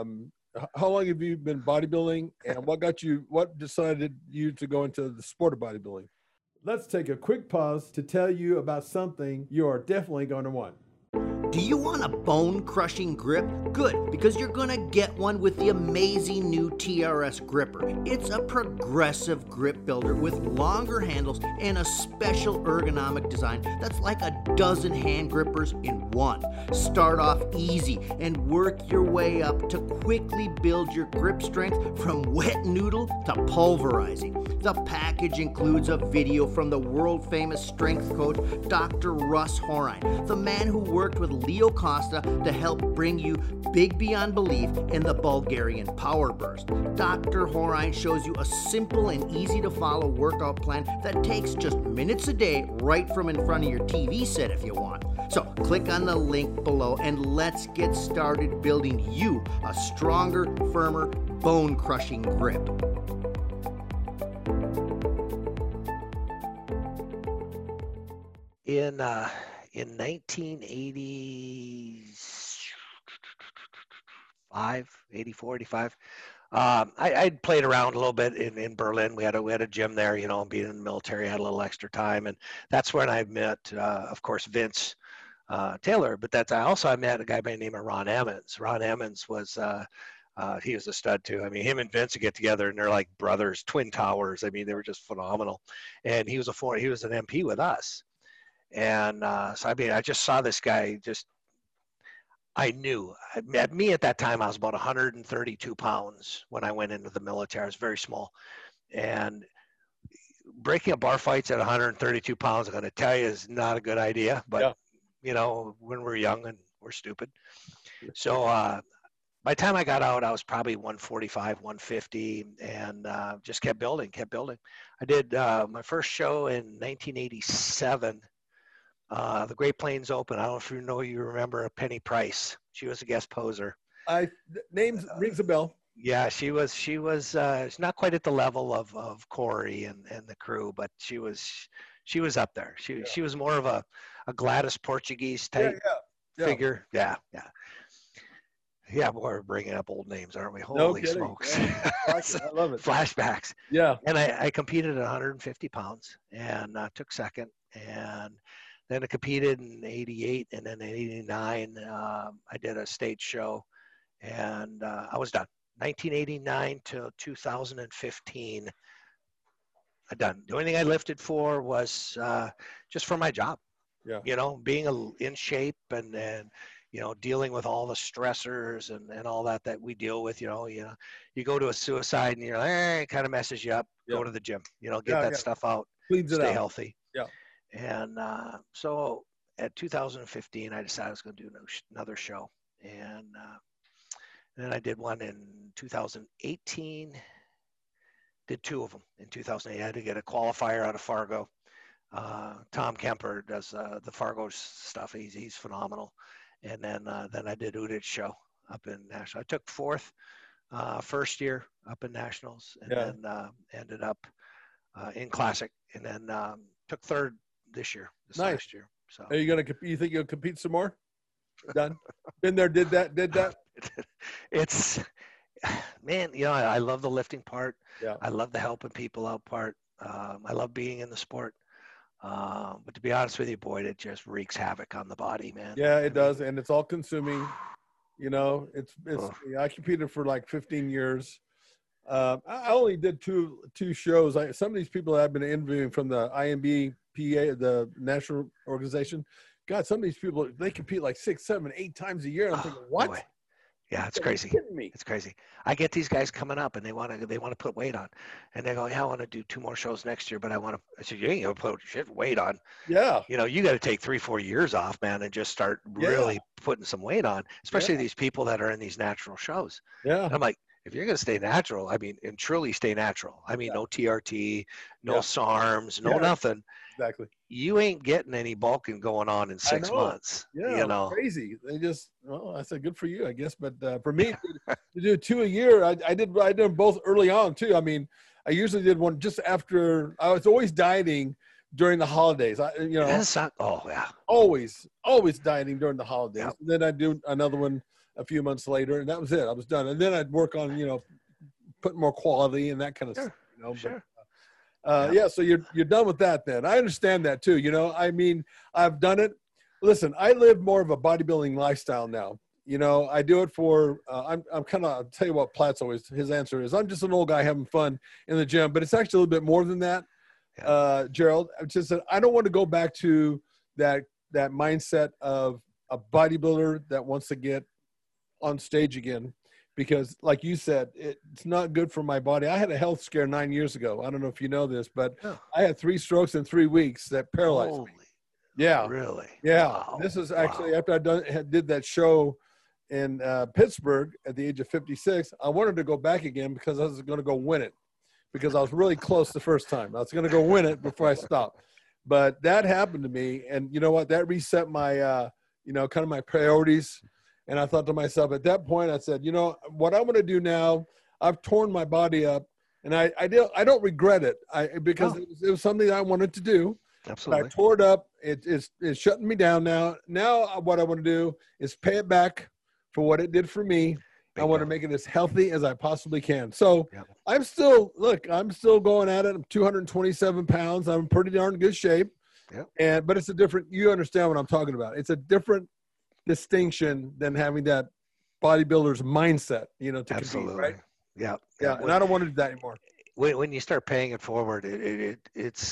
How long have you been bodybuilding, and what decided you to go into the sport of bodybuilding? Let's take a quick pause to tell you about something you are definitely going to want. Do you want a bone-crushing grip? Good, because you're going to get one with the amazing new TRS gripper. It's a progressive grip builder with longer handles and a special ergonomic design that's like a dozen hand grippers in one. Start off easy and work your way up to quickly build your grip strength from wet noodle to pulverizing. The package includes a video from the world-famous strength coach, Dr. Russ Horine, the man who worked with Leo Costa to help bring you big beyond belief in the Bulgarian Power Burst. Dr. Horine shows you a simple and easy to follow workout plan that takes just minutes a day right from in front of your TV set if you want. So click on the link below and let's get started building you a stronger, firmer, bone-crushing grip. In 1985, 84, 85, I'd played around a little bit in Berlin. We had a gym there, being in the military, I had a little extra time. And that's when I met, of course, Vince Taylor. But I met a guy by the name of Ron Emmons. Ron Emmons was, he was a stud too. I mean, him and Vince would get together and they're like brothers, twin towers. I mean, they were just phenomenal. And he was an MP with us. And so, I just saw this guy I knew. At that time, I was about 132 pounds when I went into the military. I was very small. And breaking up bar fights at 132 pounds, I'm going to tell you, is not a good idea. But, when we're young and we're stupid. So by the time I got out, I was probably 145, 150, and just kept building. I did my first show in 1987. The Great Plains Open. I don't know if you remember Penny Price. She was a guest poser. Names rings a bell. Yeah, she was she's not quite at the level of Corey and the crew, but she was up there. She was more of a Gladys Portuguese type figure. Yeah. Boy, we're bringing up old names, aren't we? Holy smokes. Yeah. I love it. Flashbacks. Yeah. And I competed at 150 pounds and took second. And then I competed in 88, and then in 89, I did a stage show, and I was done. 1989 to 2015, I done. The only thing I lifted for was just for my job. Yeah. You know, being in shape and you know, dealing with all the stressors and all that we deal with. You go to a suicide and you're like, it kind of messes you up. Yeah. Go to the gym. You know, get that stuff out. Cleans it stay out. healthy. Yeah. And so at 2015, I decided I was going to do another show, and then I did one in 2018. Did 2 of them in 2008. I had to get a qualifier out of Fargo. Tom Kemper does the Fargo stuff. He's phenomenal. And then I did Udit's show up in National. I took 4th first year up in Nationals, and then ended up in Classic, and then took 3rd this last year. So are you you think you'll compete some more? Done. Been there, did that. It's, man, you know, I love the lifting part. Yeah. I love the helping people out part. I love being in the sport. But to be honest with you, Boyd, it just wreaks havoc on the body, man. Yeah, it does, and it's all consuming. You know, it's. I competed for like 15 years. I only did two shows. Some of these people that I've been interviewing from the INBPA, the national organization, God, some of these people, they compete like 6, 7, 8 times a year. I'm thinking, what? Boy. Yeah, it's crazy. It's crazy. I get these guys coming up and they want to put weight on, and they go, yeah, I want to do 2 more shows next year, but I said, you ain't gonna put weight on. Yeah. You know, you got to take 3-4 years off, man, and just start really putting some weight on, especially these people that are in these natural shows. Yeah. And I'm like, if you're going to stay natural, I mean, and truly stay natural, I mean, no TRT, no SARMs, no nothing. Exactly. You ain't getting any bulking going on in 6 months. Yeah, you know, crazy. They just, I said, good for you, I guess. But for me, to do 2 a year, I did them both early on too. I mean, I usually did one just after. I was always dieting during the holidays. Always dieting during the holidays. Yep. And then I'd do another one a few months later, and that was it. I was done. And then I'd work on, putting more quality and that kind of stuff. You know, sure. But, so you're done with that then. I understand that too. You know, I mean, I've done it. Listen, I live more of a bodybuilding lifestyle now. You know, I do it for, I'm kind of, I'll tell you what Platt's always, his answer is, I'm just an old guy having fun in the gym, but it's actually a little bit more than that. Gerald, it's just that I don't want to go back to that mindset of a bodybuilder that wants to get on stage again. Because like you said, it's not good for my body. I had a health scare 9 years ago. I don't know if you know this, but I had 3 strokes in 3 weeks that paralyzed me. Yeah. Really? Yeah. Wow. This is actually after I did that show in Pittsburgh at the age of 56. I wanted to go back again because I was going to go win it, because I was really close the first time. I was going to go win it before I stopped. But that happened to me. And you know what? That reset my, kind of my priorities. And I thought to myself at that point, I said, what I want to do now, I've torn my body up, and I don't regret it because it was something I wanted to do. Absolutely. I tore it up. It's shutting me down now. Now what I want to do is pay it back for what it did for me. I want to make it as healthy as I possibly can. So I'm still going at it. I'm 227 pounds. I'm in pretty darn good shape. Yep. But it's you understand what I'm talking about. It's a different distinction than having that bodybuilder's mindset, to compete, right? Yeah. And I don't want to do that anymore. When you start paying it forward, it's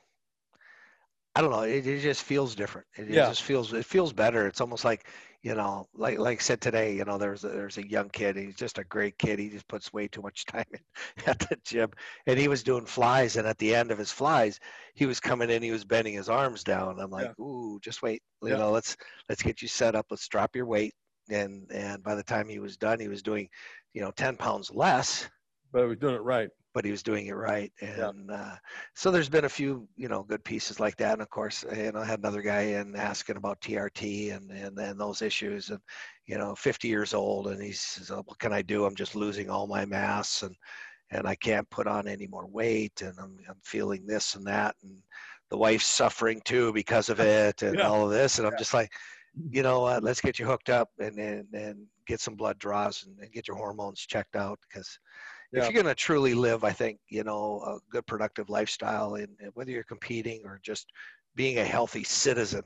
I don't know. It just feels different. It feels better. It's almost like, like I said today, there's a young kid. He's just a great kid. He just puts way too much time in at the gym, and he was doing flies. And at the end of his flies, he was coming in. He was bending his arms down. I'm like, ooh, just wait. Let's get you set up. Let's drop your weight. And by the time he was done, he was doing, 10 pounds less. But he was doing it right. But he was doing it right. And so there's been a few, good pieces like that. And of course, I had another guy in asking about TRT and those issues, and, 50 years old. And he says, what can I do? I'm just losing all my mass and I can't put on any more weight. And I'm feeling this and that. And the wife's suffering too because of it and all of this. And I'm just like, let's get you hooked up and get some blood draws and get your hormones checked out, because if you're going to truly live, I think, a good productive lifestyle, and whether you're competing or just being a healthy citizen,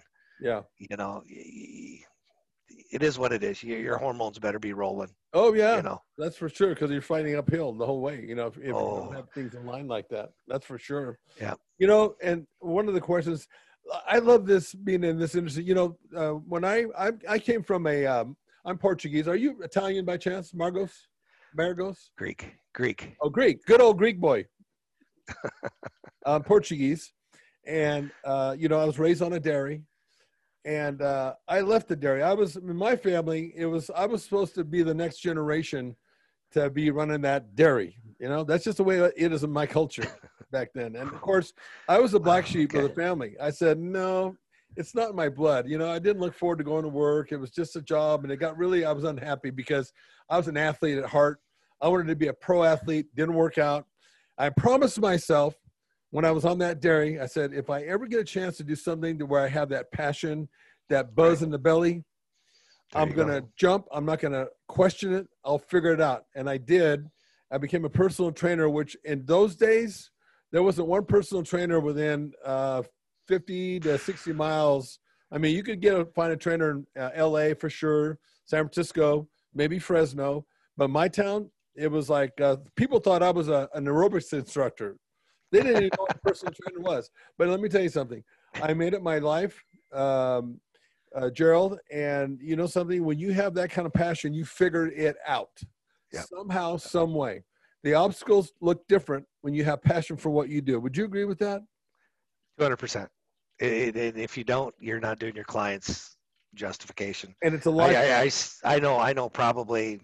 it is what it is. Your hormones better be rolling. Oh yeah. That's for sure. Cause you're fighting uphill the whole way, if you don't have things in line like that, that's for sure. Yeah. And one of the questions, I love this being in this industry. You know, when I came from I'm Portuguese. Are you Italian by chance, Margos? Greek. Oh, Greek. Good old Greek boy. I'm Portuguese. And, you know, I was raised on a dairy. And I left the dairy. In my family, I was supposed to be the next generation to be running that dairy. You know, that's just the way it is in my culture back then. And of course, I was the black sheep of the family. I said, no, it's not in my blood. You know, I didn't look forward to going to work. It was just a job. And I was unhappy because I was an athlete at heart. I wanted to be a pro athlete, didn't work out. I promised myself when I was on that dairy, I said, if I ever get a chance to do something to where I have that passion, that buzz in the belly, I'm going to jump. I'm not going to question it. I'll figure it out. And I did. I became a personal trainer, which in those days, there wasn't one personal trainer within 50 to 60 miles. I mean, you could find a trainer in LA for sure, San Francisco, maybe Fresno. But my town, it was like people thought I was an aerobics instructor. They didn't even know what a personal trainer was. But let me tell you something. I made it my life, Gerald. And you know something? When you have that kind of passion, you figure it out somehow, some way. The obstacles look different when you have passion for what you do. Would you agree with that? 200%. If you don't, you're not doing your clients justification. And it's a lot. I know probably,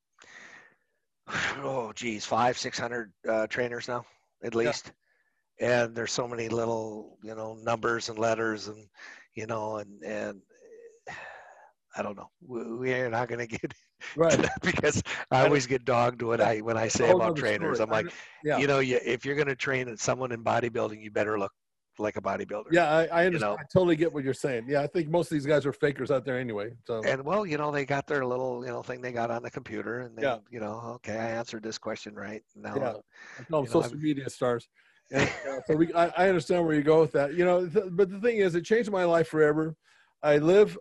500-600 trainers now at least. And there's so many little, you know, numbers and letters and, you know, and I don't know. We are not going to get right because I always get dogged when I say about trainers. I'm like, you know, if you're going to train someone in bodybuilding, you better look like a bodybuilder. Yeah, I understand. You know? I totally get what you're saying. Yeah, I think most of these guys are fakers out there anyway. So and well, you know, they got their little, you know, thing they got on the computer, and they, you know, okay, I answered this question right. Now, social media stars. And so I understand where you go with that. You know, but the thing is, it changed my life forever. I live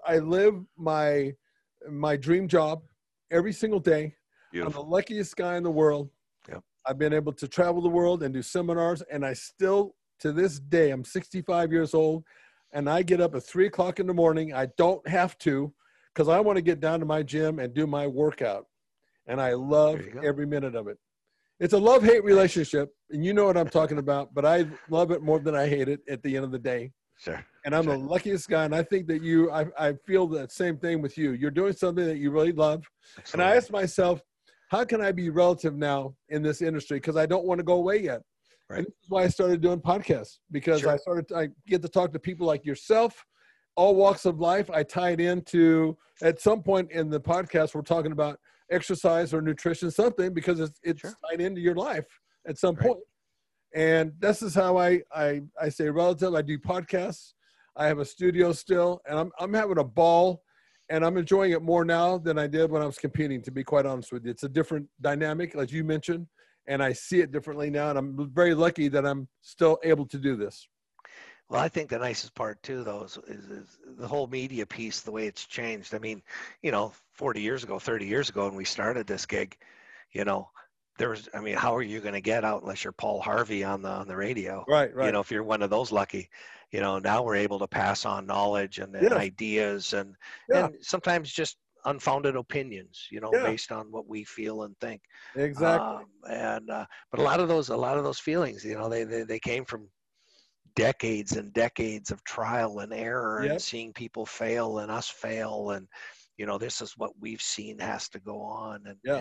my dream job every single day. Beautiful. I'm the luckiest guy in the world. Yep. I've been able to travel the world and do seminars, and I still, to this day, I'm 65 years old, and I get up at 3 o'clock in the morning. I don't have to, because I want to get down to my gym and do my workout, and I love every minute of it. It's a love-hate relationship, and you know what I'm talking about, but I love it more than I hate it at the end of the day. Sure. And I'm the luckiest guy, and I think that I feel that same thing with you. You're doing something that you really love. Excellent. And I asked myself, how can I be relative now in this industry? Because I don't want to go away yet. Right. And this is why I started doing podcasts, because I get to talk to people like yourself, all walks of life. I tie it into, at some point in the podcast, we're talking about exercise or nutrition, something, because it's tied into your life at some point. And this is how I say relative. I do podcasts. I have a studio still, and I'm having a ball, and I'm enjoying it more now than I did when I was competing, to be quite honest with you. It's a different dynamic, as you mentioned, and I see it differently now, and I'm very lucky that I'm still able to do this. Well, I think the nicest part too, though, is the whole media piece, the way it's changed. I mean, you know, 40 years ago, 30 years ago, when we started this gig, you know, how are you going to get out unless you're Paul Harvey on the radio? Right. You know, if you're one of those lucky, you know, now we're able to pass on knowledge and ideas and sometimes just unfounded opinions, you know, based on what we feel and think. Exactly. But a lot of those feelings, you know, they came from decades and decades of trial and error and seeing people fail and us fail, and you know, this is what we've seen has to go on,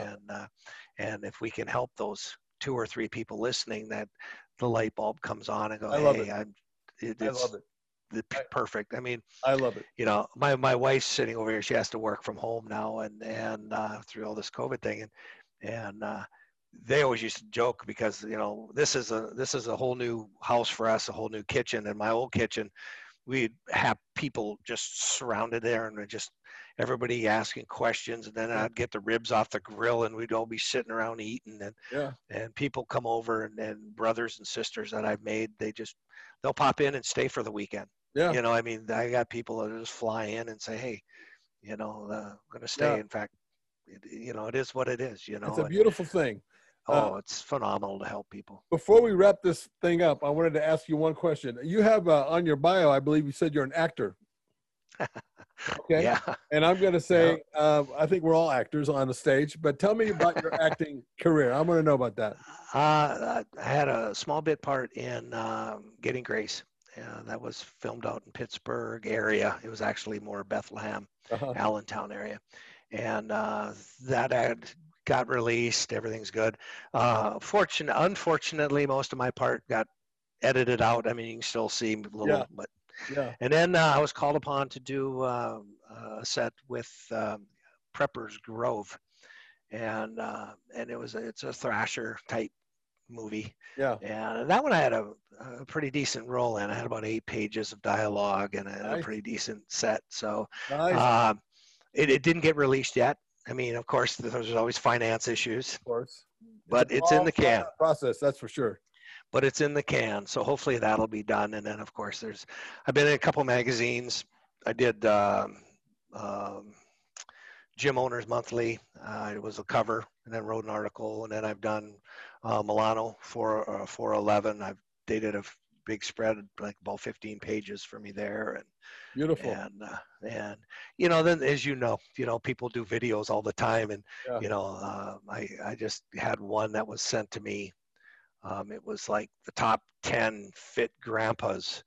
and if we can help those 2 or 3 people listening, that the light bulb comes on and go, I love it. Perfect. I mean, I love it. You know, my wife's sitting over here. She has to work from home now, and through all this COVID thing, and they always used to joke because, you know, this is a whole new house for us, a whole new kitchen. In my old kitchen, we'd have people just surrounded there and just everybody asking questions, and then I'd get the ribs off the grill and we'd all be sitting around eating, and people come over, and brothers and sisters that I've made, they'll pop in and stay for the weekend. Yeah. You know, I mean, I got people that just fly in and say, hey, you know, I'm going to stay. In fact, you know, it is what it is, you know. It's a beautiful thing. It's phenomenal to help people. Before we wrap this thing up, I wanted to ask you one question. You have on your bio, I believe you said you're an actor. Okay. Yeah. And I'm going to say, I think we're all actors on the stage, but tell me about your acting career. I want to know about that. I had a small bit part in Getting Grace. That was filmed out in Pittsburgh area. It was actually more Bethlehem, Allentown area. And that ad got released. Everything's good. Unfortunately, most of my part got edited out. I mean, you can still see a little, but and then I was called upon to do a set with Prepper's Grove, and it's a thrasher type movie. Yeah. And that one I had a pretty decent role in. I had about 8 pages of dialogue and a pretty decent set. So it didn't get released yet. I mean, of course, there's always finance issues. Of course. But it's in the can. Process, that's for sure. But it's in the can. So hopefully that'll be done. And then, of course, I've been in a couple magazines. I did Gym Owners Monthly. It was a cover, and then wrote an article. And then I've done Milano 411. They did a big spread, like about 15 pages for me there. And beautiful. And then as you know, people do videos all the time, and I just had one that was sent to me. It was like the top 10 fit grandpas,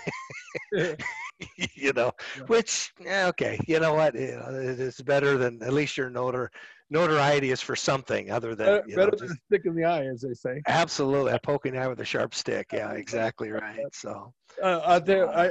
which, okay, you know what? It's better than, at least your notoriety is for something other than, better than a stick in the eye, as they say. Absolutely. A poking eye with a sharp stick. Yeah, exactly right. So I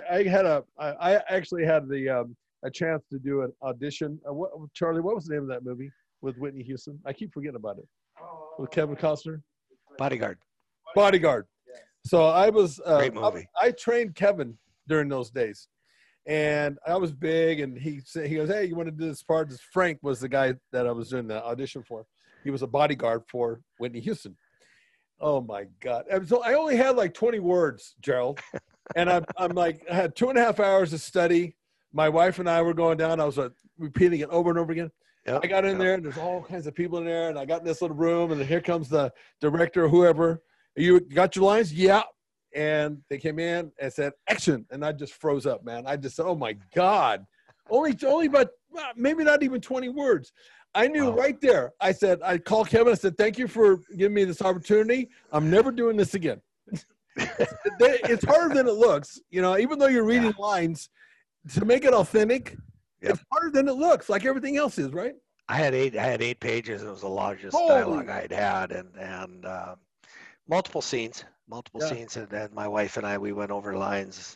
actually had a chance to do an audition. Charlie, what was the name of that movie with Whitney Houston? I keep forgetting about it. With Kevin Costner? Bodyguard. So I was great movie. I trained Kevin during those days, and I was big. And he goes, "Hey, you want to do this part?" Frank was the guy that I was doing the audition for. He was a bodyguard for Whitney Houston. Oh my God! And so I only had like 20 words, Gerald, and I'm like, I had 2.5 hours to study. My wife and I were going down. I was repeating it over and over again. Yep, I got in there, and there's all kinds of people in there, and I got in this little room, and here comes the director or whoever. You got your lines? Yeah. And they came in and said, action. And I just froze up, man. I just said, oh my God. Only about maybe not even 20 words. I knew right there. I called Kevin. I said, thank you for giving me this opportunity. I'm never doing this again. It's harder than it looks. Even though you're reading lines, to make it authentic, it's harder than it looks, like everything else is, right? I had 8 pages. It was the largest dialogue I'd had. And multiple scenes, and then my wife and I, we went over lines.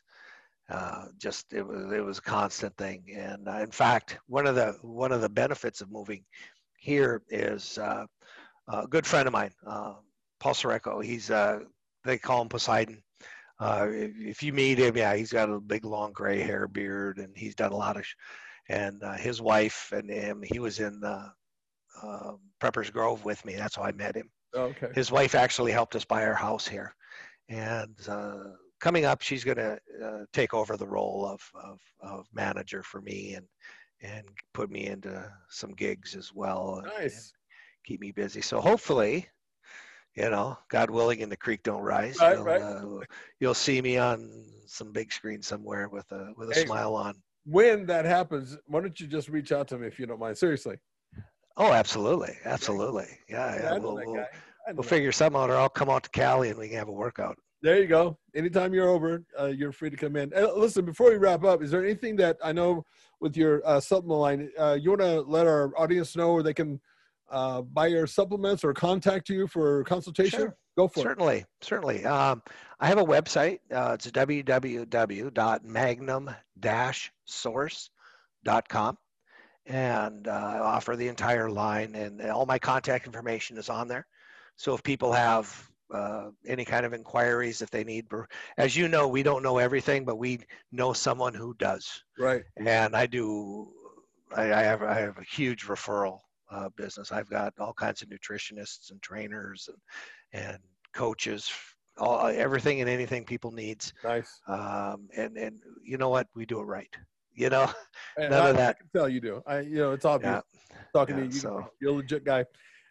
It was a constant thing. And in fact, one of the benefits of moving here is a good friend of mine, Paul Soreco. He's they call him Poseidon. If you meet him, he's got a big long gray hair, beard, and he's done a lot of. And his wife and him, he was in Prepper's Grove with me. That's how I met him. Oh, okay. His wife actually helped us buy our house here, and coming up, she's going to take over the role of manager for me and put me into some gigs as well. Nice. And keep me busy. So hopefully, God willing, and the creek don't rise. You'll see me on some big screen somewhere with a smile on. When that happens, why don't you just reach out to me if you don't mind? Seriously. Oh, absolutely. Yeah. We'll figure something out, or I'll come out to Cali and we can have a workout. There you go. Anytime you're over, you're free to come in. Listen, before we wrap up, is there anything that I know with your supplement line, you want to let our audience know where they can buy your supplements or contact you for consultation? Sure. Go for it. Certainly. I have a website. It's www.magnum-source.com. And I offer the entire line, and all my contact information is on there. So if people have any kind of inquiries, if they need, as you know, we don't know everything, but we know someone who does. Right. And I have a huge referral business. I've got all kinds of nutritionists and trainers and coaches, everything and anything people needs. Nice. And you know what? We do it right. None of that. I can tell you do. It's obvious. Talking to you, you're a legit guy.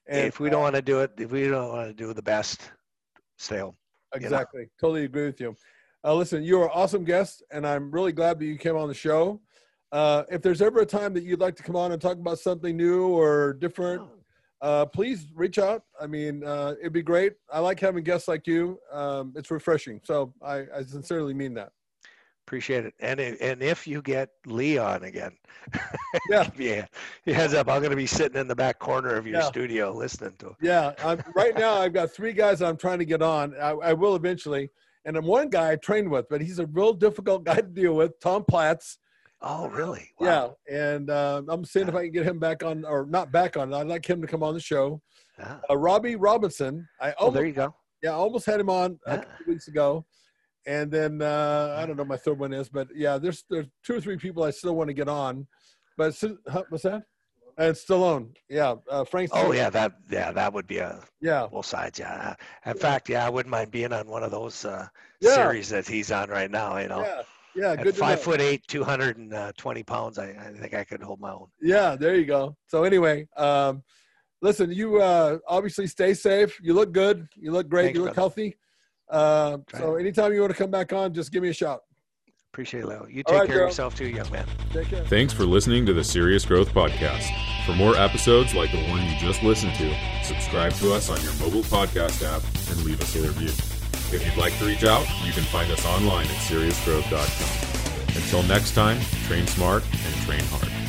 And if we don't want to do it, if we don't want to do the best, stay home. Exactly. Totally agree with you. Listen, you are an awesome guest, and I'm really glad that you came on the show. If there's ever a time that you'd like to come on and talk about something new or different, please reach out. I mean, it'd be great. I like having guests like you. It's refreshing. So I sincerely mean that. Appreciate it. And if you get Lee on again, yeah, he heads up. I'm going to be sitting in the back corner of your studio listening to him. Yeah. Right now I've got 3 guys I'm trying to get on. I will eventually. And then one guy I trained with, but he's a real difficult guy to deal with, Tom Platts. Oh, really? Wow. Yeah. And I'm seeing if I can get him back on, or not back on. I'd like him to come on the show. Robbie Robinson. There you go. Yeah, I almost had him on a couple weeks ago. And then I don't know what my third one is, but yeah, there's 2 or 3 people I still want to get on. But what's that? And Stallone, yeah, Frank. Oh yeah, that would be both sides. Yeah, in fact, I wouldn't mind being on one of those series that he's on right now. You know. Yeah, good. 5'8", 220 pounds. I think I could hold my own. Yeah, there you go. So anyway, listen, you obviously stay safe. You look good. You look great. Thanks, you look brother. healthy. So anytime you want to come back on, just give me a shout. Appreciate it, Leo. You take care of yourself too, young man. Take care. Thanks for listening to the Serious Growth Podcast. For more episodes like the one you just listened to, subscribe to us on your mobile podcast app and leave us a review. If you'd like to reach out, you can find us online at seriousgrowth.com. Until next time, train smart and train hard.